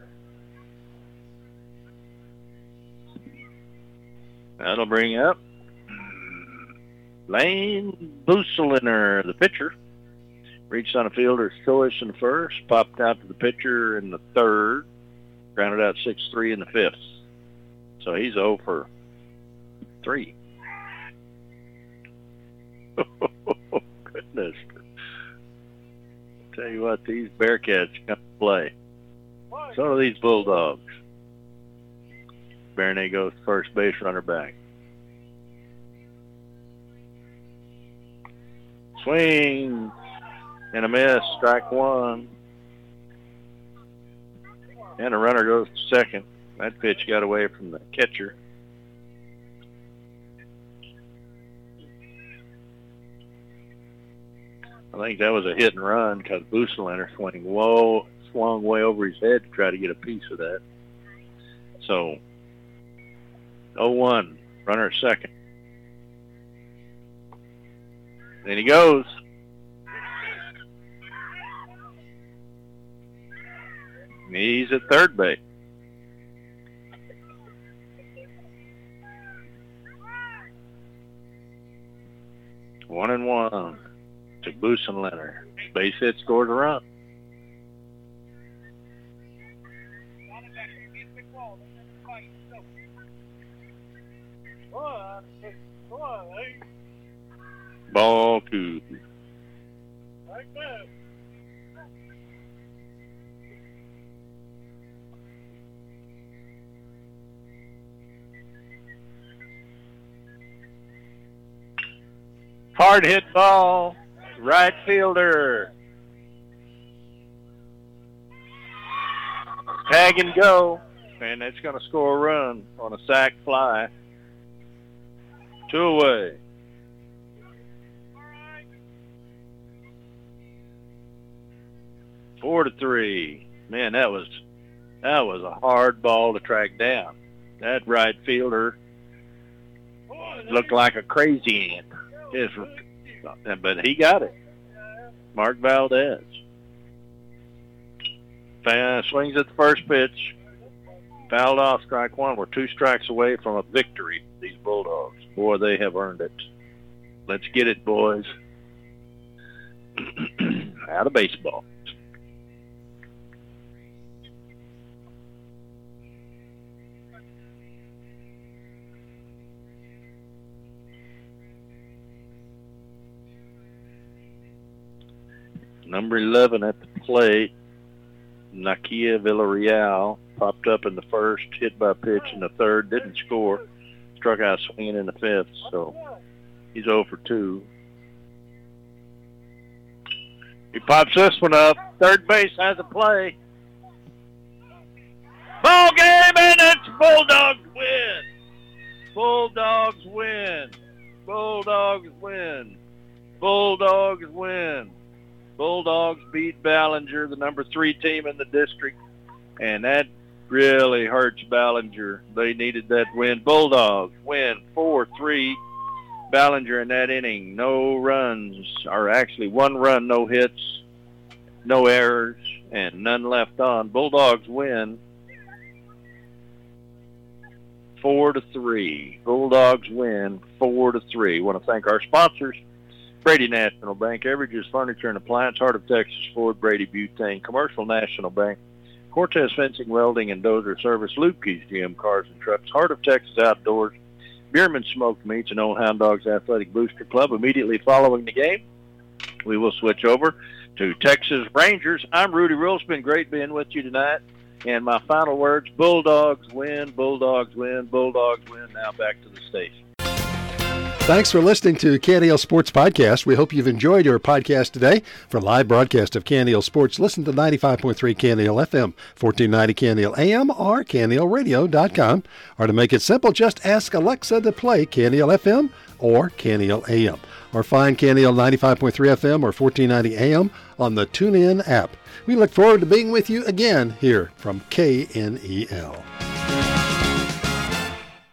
That'll bring up Lane Busseliner, the pitcher. Reached on a fielder's choice in the first, popped out to the pitcher in the third, grounded out 6-3 in the fifth. So he's 0 for 3. Goodness. Tell you what, these Bearcats come to play. So do these Bulldogs. Baronet goes first base, runner back. Swing and a miss, strike one. And the runner goes to second. That pitch got away from the catcher. I think that was a hit and run because Buselander swung way over his head to try to get a piece of that. So, 0-1, runner at second. Then he goes. He's at third base. One and one to Buselander. Base hit, scores a run. Ball 2. Hard hit ball, right fielder. Tag and go, and it's going to score a run on a sac fly. 2 away. Four to 3. Man, that was a hard ball to track down. That right fielder looked like a crazy ant. But he got it. Mark Valdez. Swings at the first pitch. Fouled off, strike one. We're 2 strikes away from a victory, these Bulldogs. Boy, they have earned it. Let's get it, boys. Out of baseball. Number 11 at the plate, Nakia Villarreal, popped up in the first, hit by pitch in the third, didn't score, struck out swinging in the fifth, so he's 0 for 2. He pops this one up. Third base has a play. Ball game, and it's Bulldogs win. Bulldogs win. Bulldogs win. Bulldogs win. Bulldogs beat Ballinger, the number 3 team in the district, and that really hurts Ballinger. They needed that win. Bulldogs win 4-3. Ballinger in that inning, no runs, or actually 1 run, no hits, no errors, and none left on. Bulldogs win 4-3. Bulldogs win 4-3. Want to thank our sponsors: Brady National Bank, Everages Furniture and Appliance, Heart of Texas Ford, Brady Butane, Commercial National Bank, Cortez Fencing, Welding, and Dozer Service, Lubke's GM Cars and Trucks, Heart of Texas Outdoors, Bierman Smoked Meats, and Old Hound Dogs Athletic Booster Club. Immediately following the game, we will switch over to Texas Rangers. I'm Rudy Rule. It's been great being with you tonight. And my final words: Bulldogs win, Bulldogs win, Bulldogs win. Now back to the station. Thanks for listening to KNEL Sports Podcast. We hope you've enjoyed your podcast today. For a live broadcast of KNEL Sports, listen to 95.3 KNEL FM, 1490 KNEL AM, or KNELradio.com. Or to make it simple, just ask Alexa to play KNEL FM or KNEL AM. Or find KNEL 95.3 FM or 1490 AM on the TuneIn app. We look forward to being with you again here from KNEL.